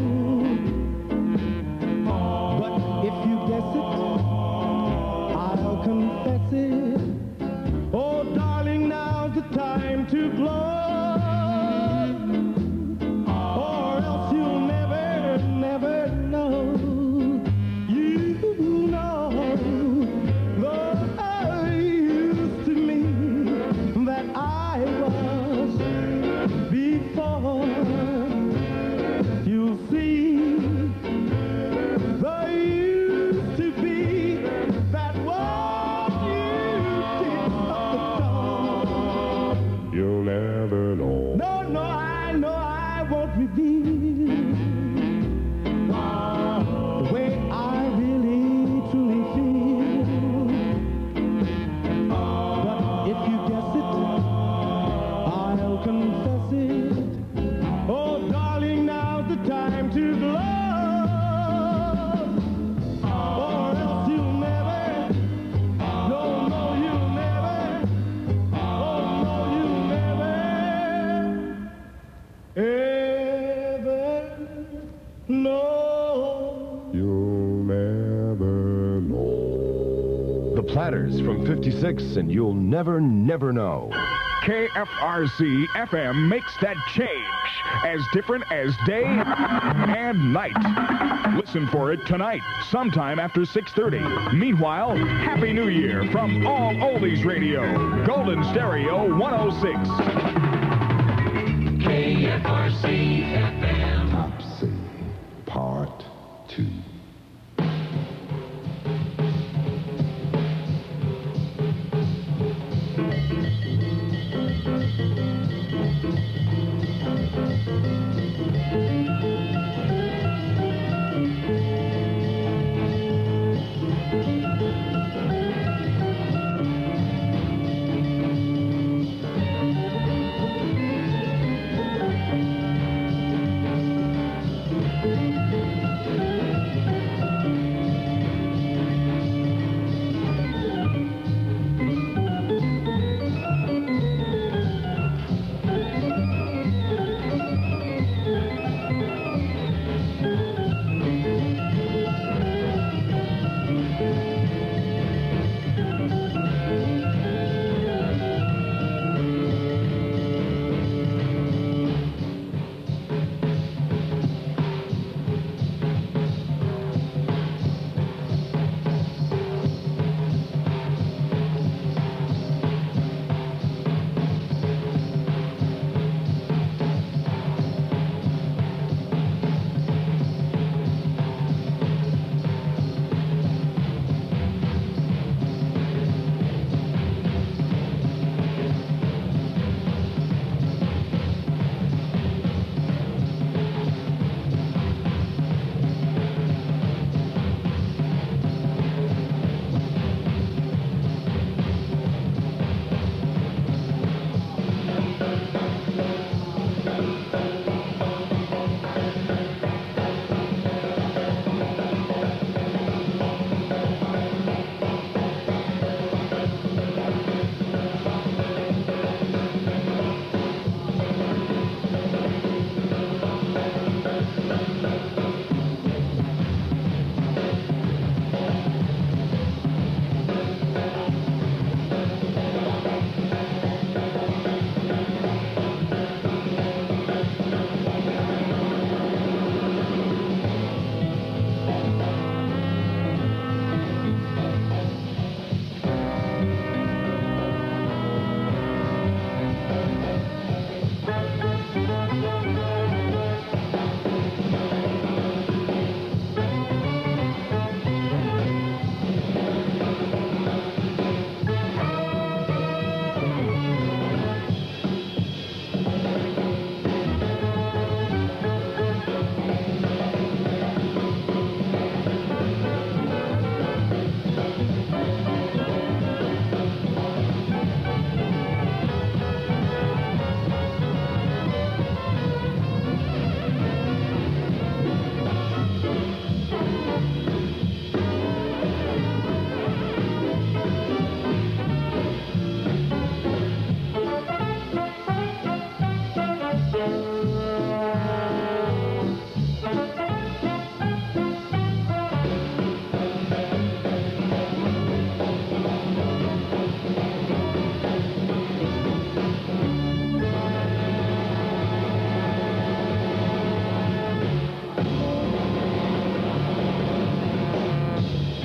But if you guess it, I'll confess it. Oh, darling, now's the time to glow. Or else you'll never, never know. You know the used to me that I was before. You'll see the used to be that one you did up the You'll never know. no, no, I know I won't reveal the way I really, truly feel. But if you guess it, I'll confess it. Oh, darling, now's the time to glow. Or else you'll never, no, no, you'll never, oh, no, you'll never, ever know. You'll never know. The Platters from fifty-six, and you'll never, never know. K F R C F M makes that change as different as day and night. Listen for it tonight, sometime after six thirty. Meanwhile, Happy New Year from All Oldies Radio, Golden Stereo one oh six. K F R C F M. Topsy, Part two.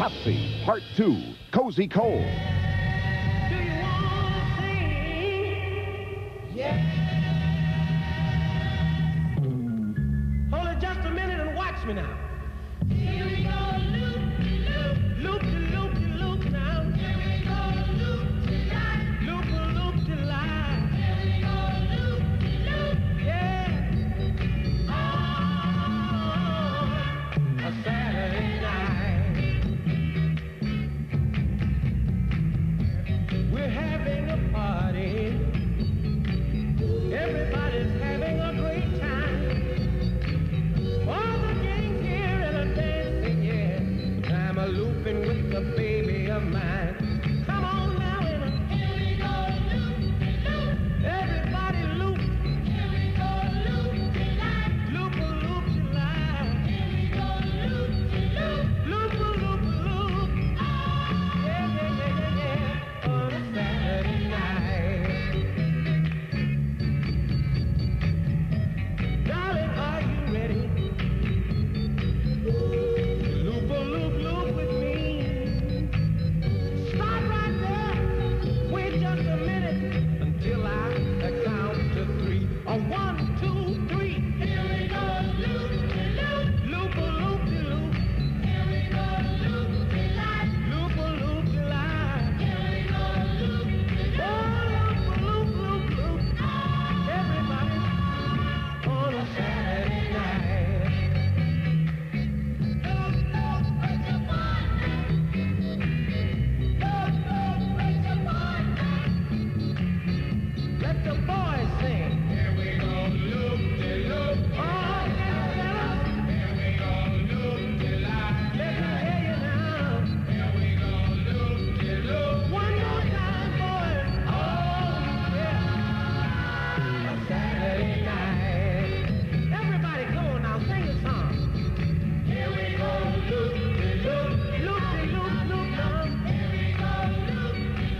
Topsy, Part two, Cozy Cole. Hold it just a minute and watch me now. Here we go, loop, loop, loop, loop, loop now. Here we go, loop, line, loop, loop, line. Here we go, loop, loop, yeah. Oh, a Saturday night. We're having a party. Everybody's having a great time. All the gangs here and a dancing, yeah. I'm a looping with the baby of mine. Come on now and a here we go, loop, loop. Everybody loop. Here we go, loop, line. Loop, loop, line. Here we go, loop, loop. Loop, loop, loop. Oh, yeah, yeah, yeah, yeah, yeah. On a Saturday night. Darling, are you ready? Loop a loop loop with me. Stop right there. Wait just a minute until I count to three. A one, two, three. Here we go, loop, loop, loop a loop loop. Here we go, loop, line, loop a loop line. Here we go, loop, loop, oh, loop loop loop loop. Everybody on a Saturday night. Loop, loop, break your body. Loop, loop, break your body. Let the boys sing. Here we go, loop, de loop. Oh, yeah, yeah. Here we go, loop, de line. Let me hear you now. Here we go, loop, de loop. One more time, boys. Oh, yeah. A Saturday night. Everybody, come on now, sing a song. Here we go, loop, de loop, loop, de loop, loop, loop. Here we go, loop,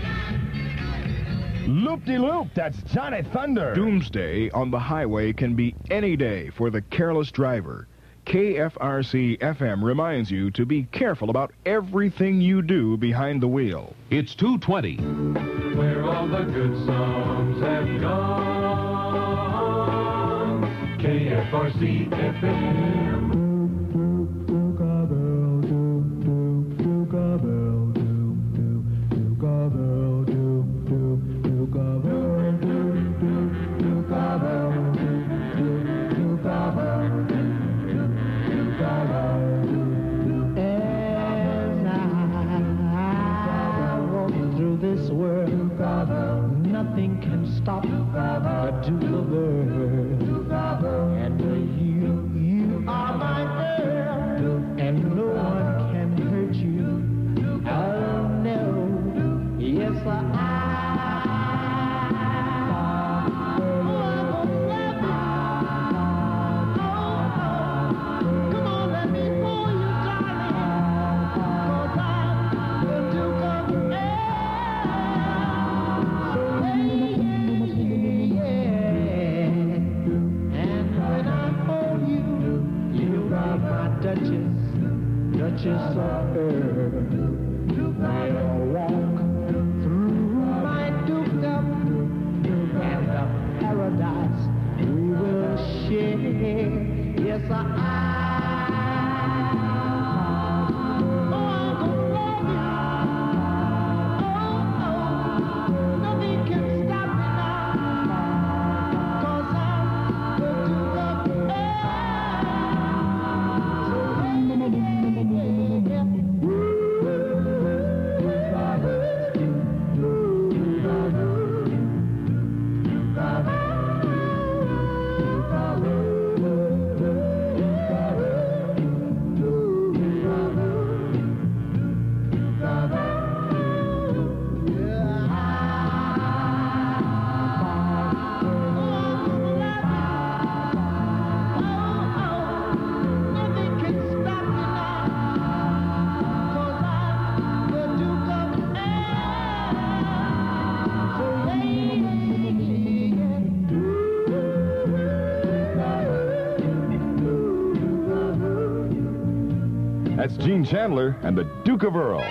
Loop-de-loop, that's Johnny Thunder. Doomsday on the highway can be any day for the careless driver. K F R C F M reminds you to be careful about everything you do behind the wheel. It's two twenty. Where all the good songs have gone. K F R C F M. Nothing can stop the Duke bird. And you, you are my girl, and no one can hurt you. Oh no, yes I. Come on, let me hold you, darling. 'Cause I'm the Duke of Duchess, Duchess of Earth. May I walk through my dukedom and the paradise we will share. Yes, I. Oh, I'm gonna love you. Oh, oh, nothing can stop me now. 'Cause I'm the Duke of That's Gene Chandler and the Duke of Earl.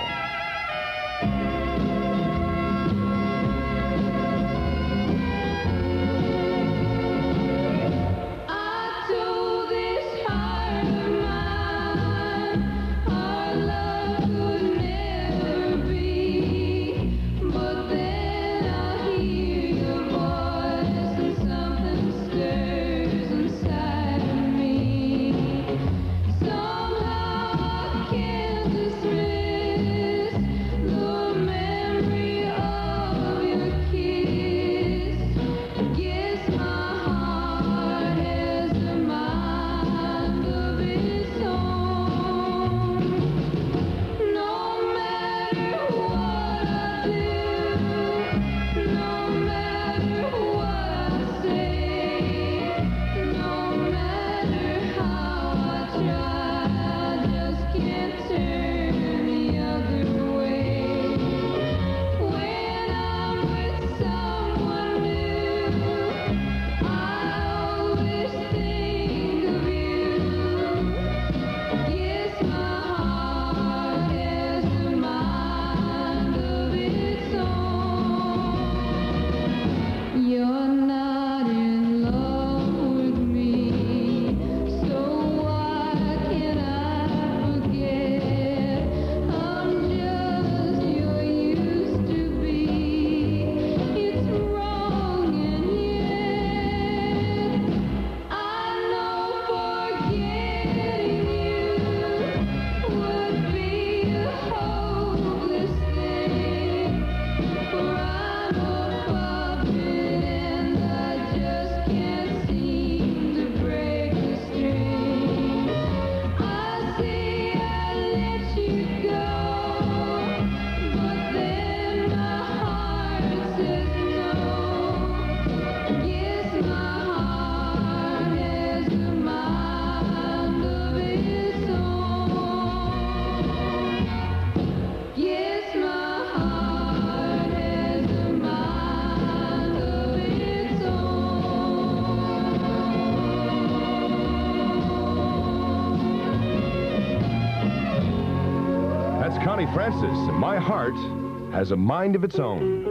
Connie Francis, My Heart Has a Mind of Its Own.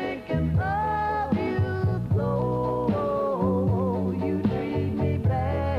Bad.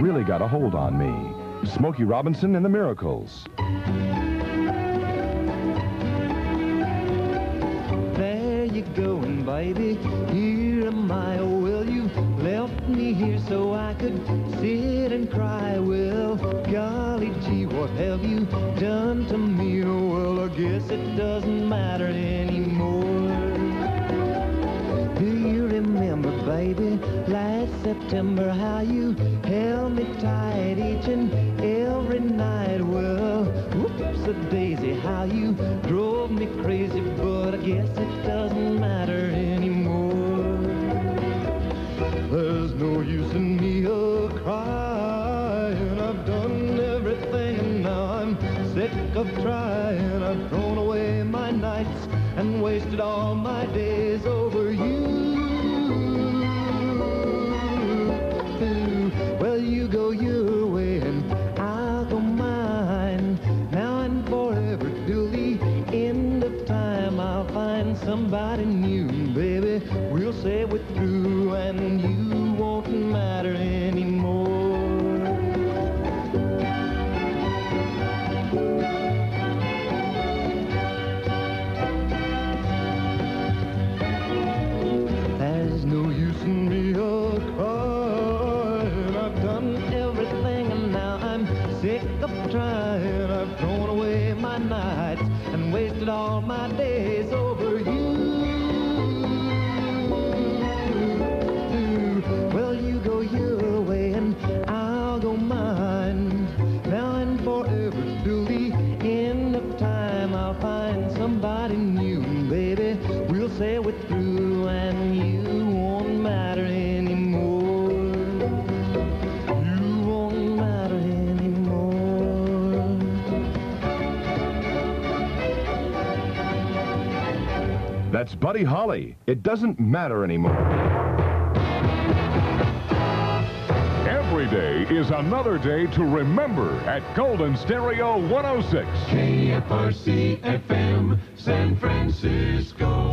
really got a hold on me. Smokey Robinson and the Miracles. There you going, baby. Here am I. Oh, well, you left me here so I could sit and cry. Well, golly gee, what have you done to me? Oh, well, I guess it doesn't matter anymore. Do you remember, baby, last September, how you held me tight each and every night? Well, whoops-a-daisy, how you drove me crazy, but I guess it doesn't matter anymore. There's no use in me a crying. I've done everything and now I'm sick of trying. I've thrown away my nights and wasted all my days over you. Well, you go your way and I'll go mine. Now and forever till the end of time, I'll find somebody new, baby. We'll say we're through and you won't matter anymore. There's no use in me a crying. I've done everything and now I'm sick of trying. I've thrown away my nights and wasted all my days over you. Well, you go your way and I'll go mine. Now and forever till the end of time, I'll find somebody new, baby. We'll say we're through and you won't matter anymore. You won't matter anymore. That's Buddy Holly. It doesn't matter anymore. Every day is another day to remember at Golden Stereo one oh six. K F R C F M, San Francisco.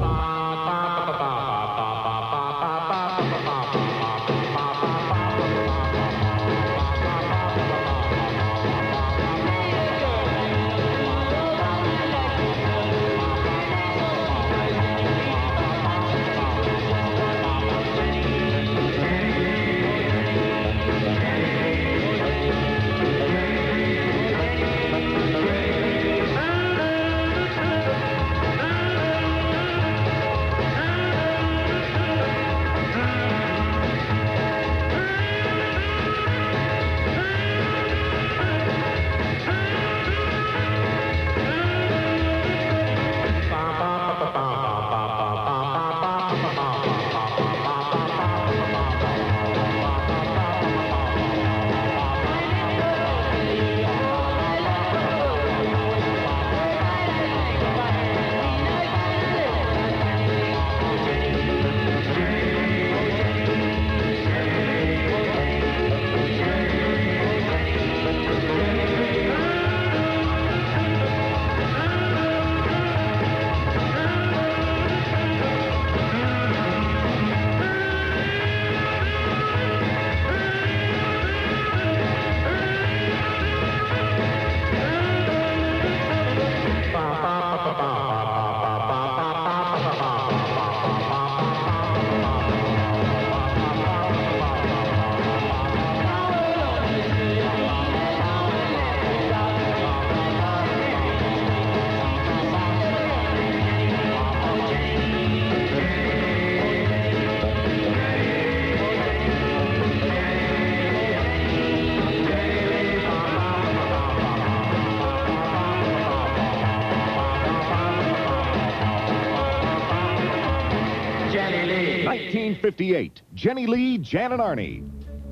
nineteen fifty-eight, Jenny Lee, Jan and Arnie.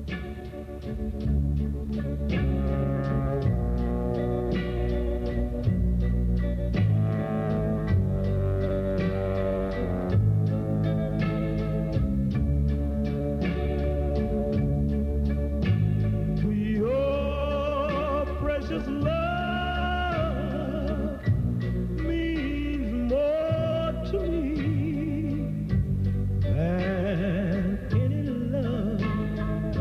Your precious love means more to me than any love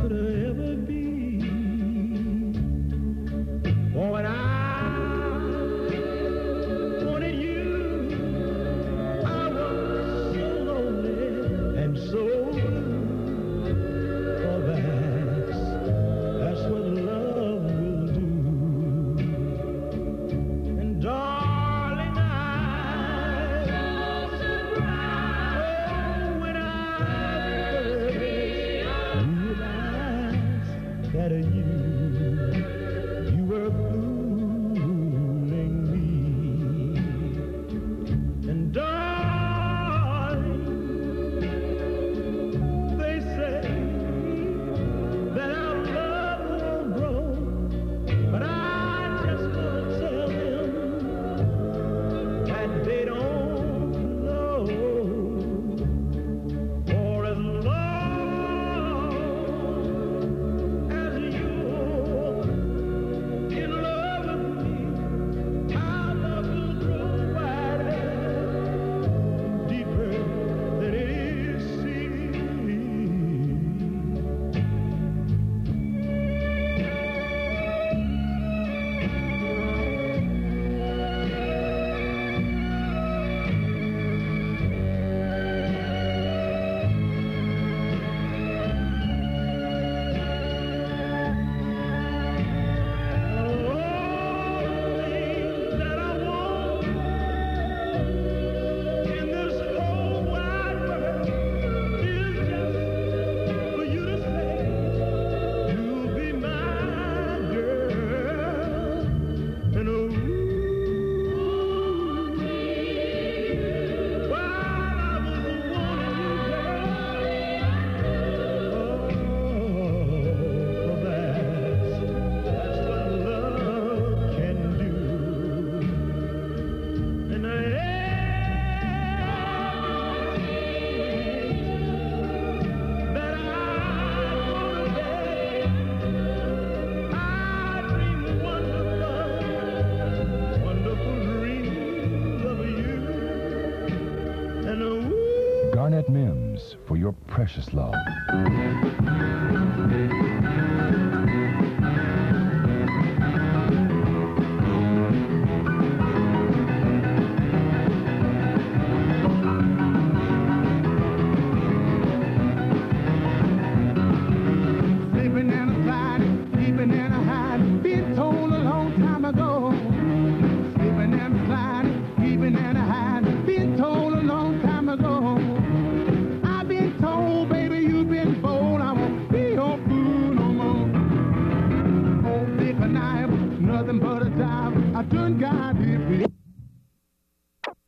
precious love.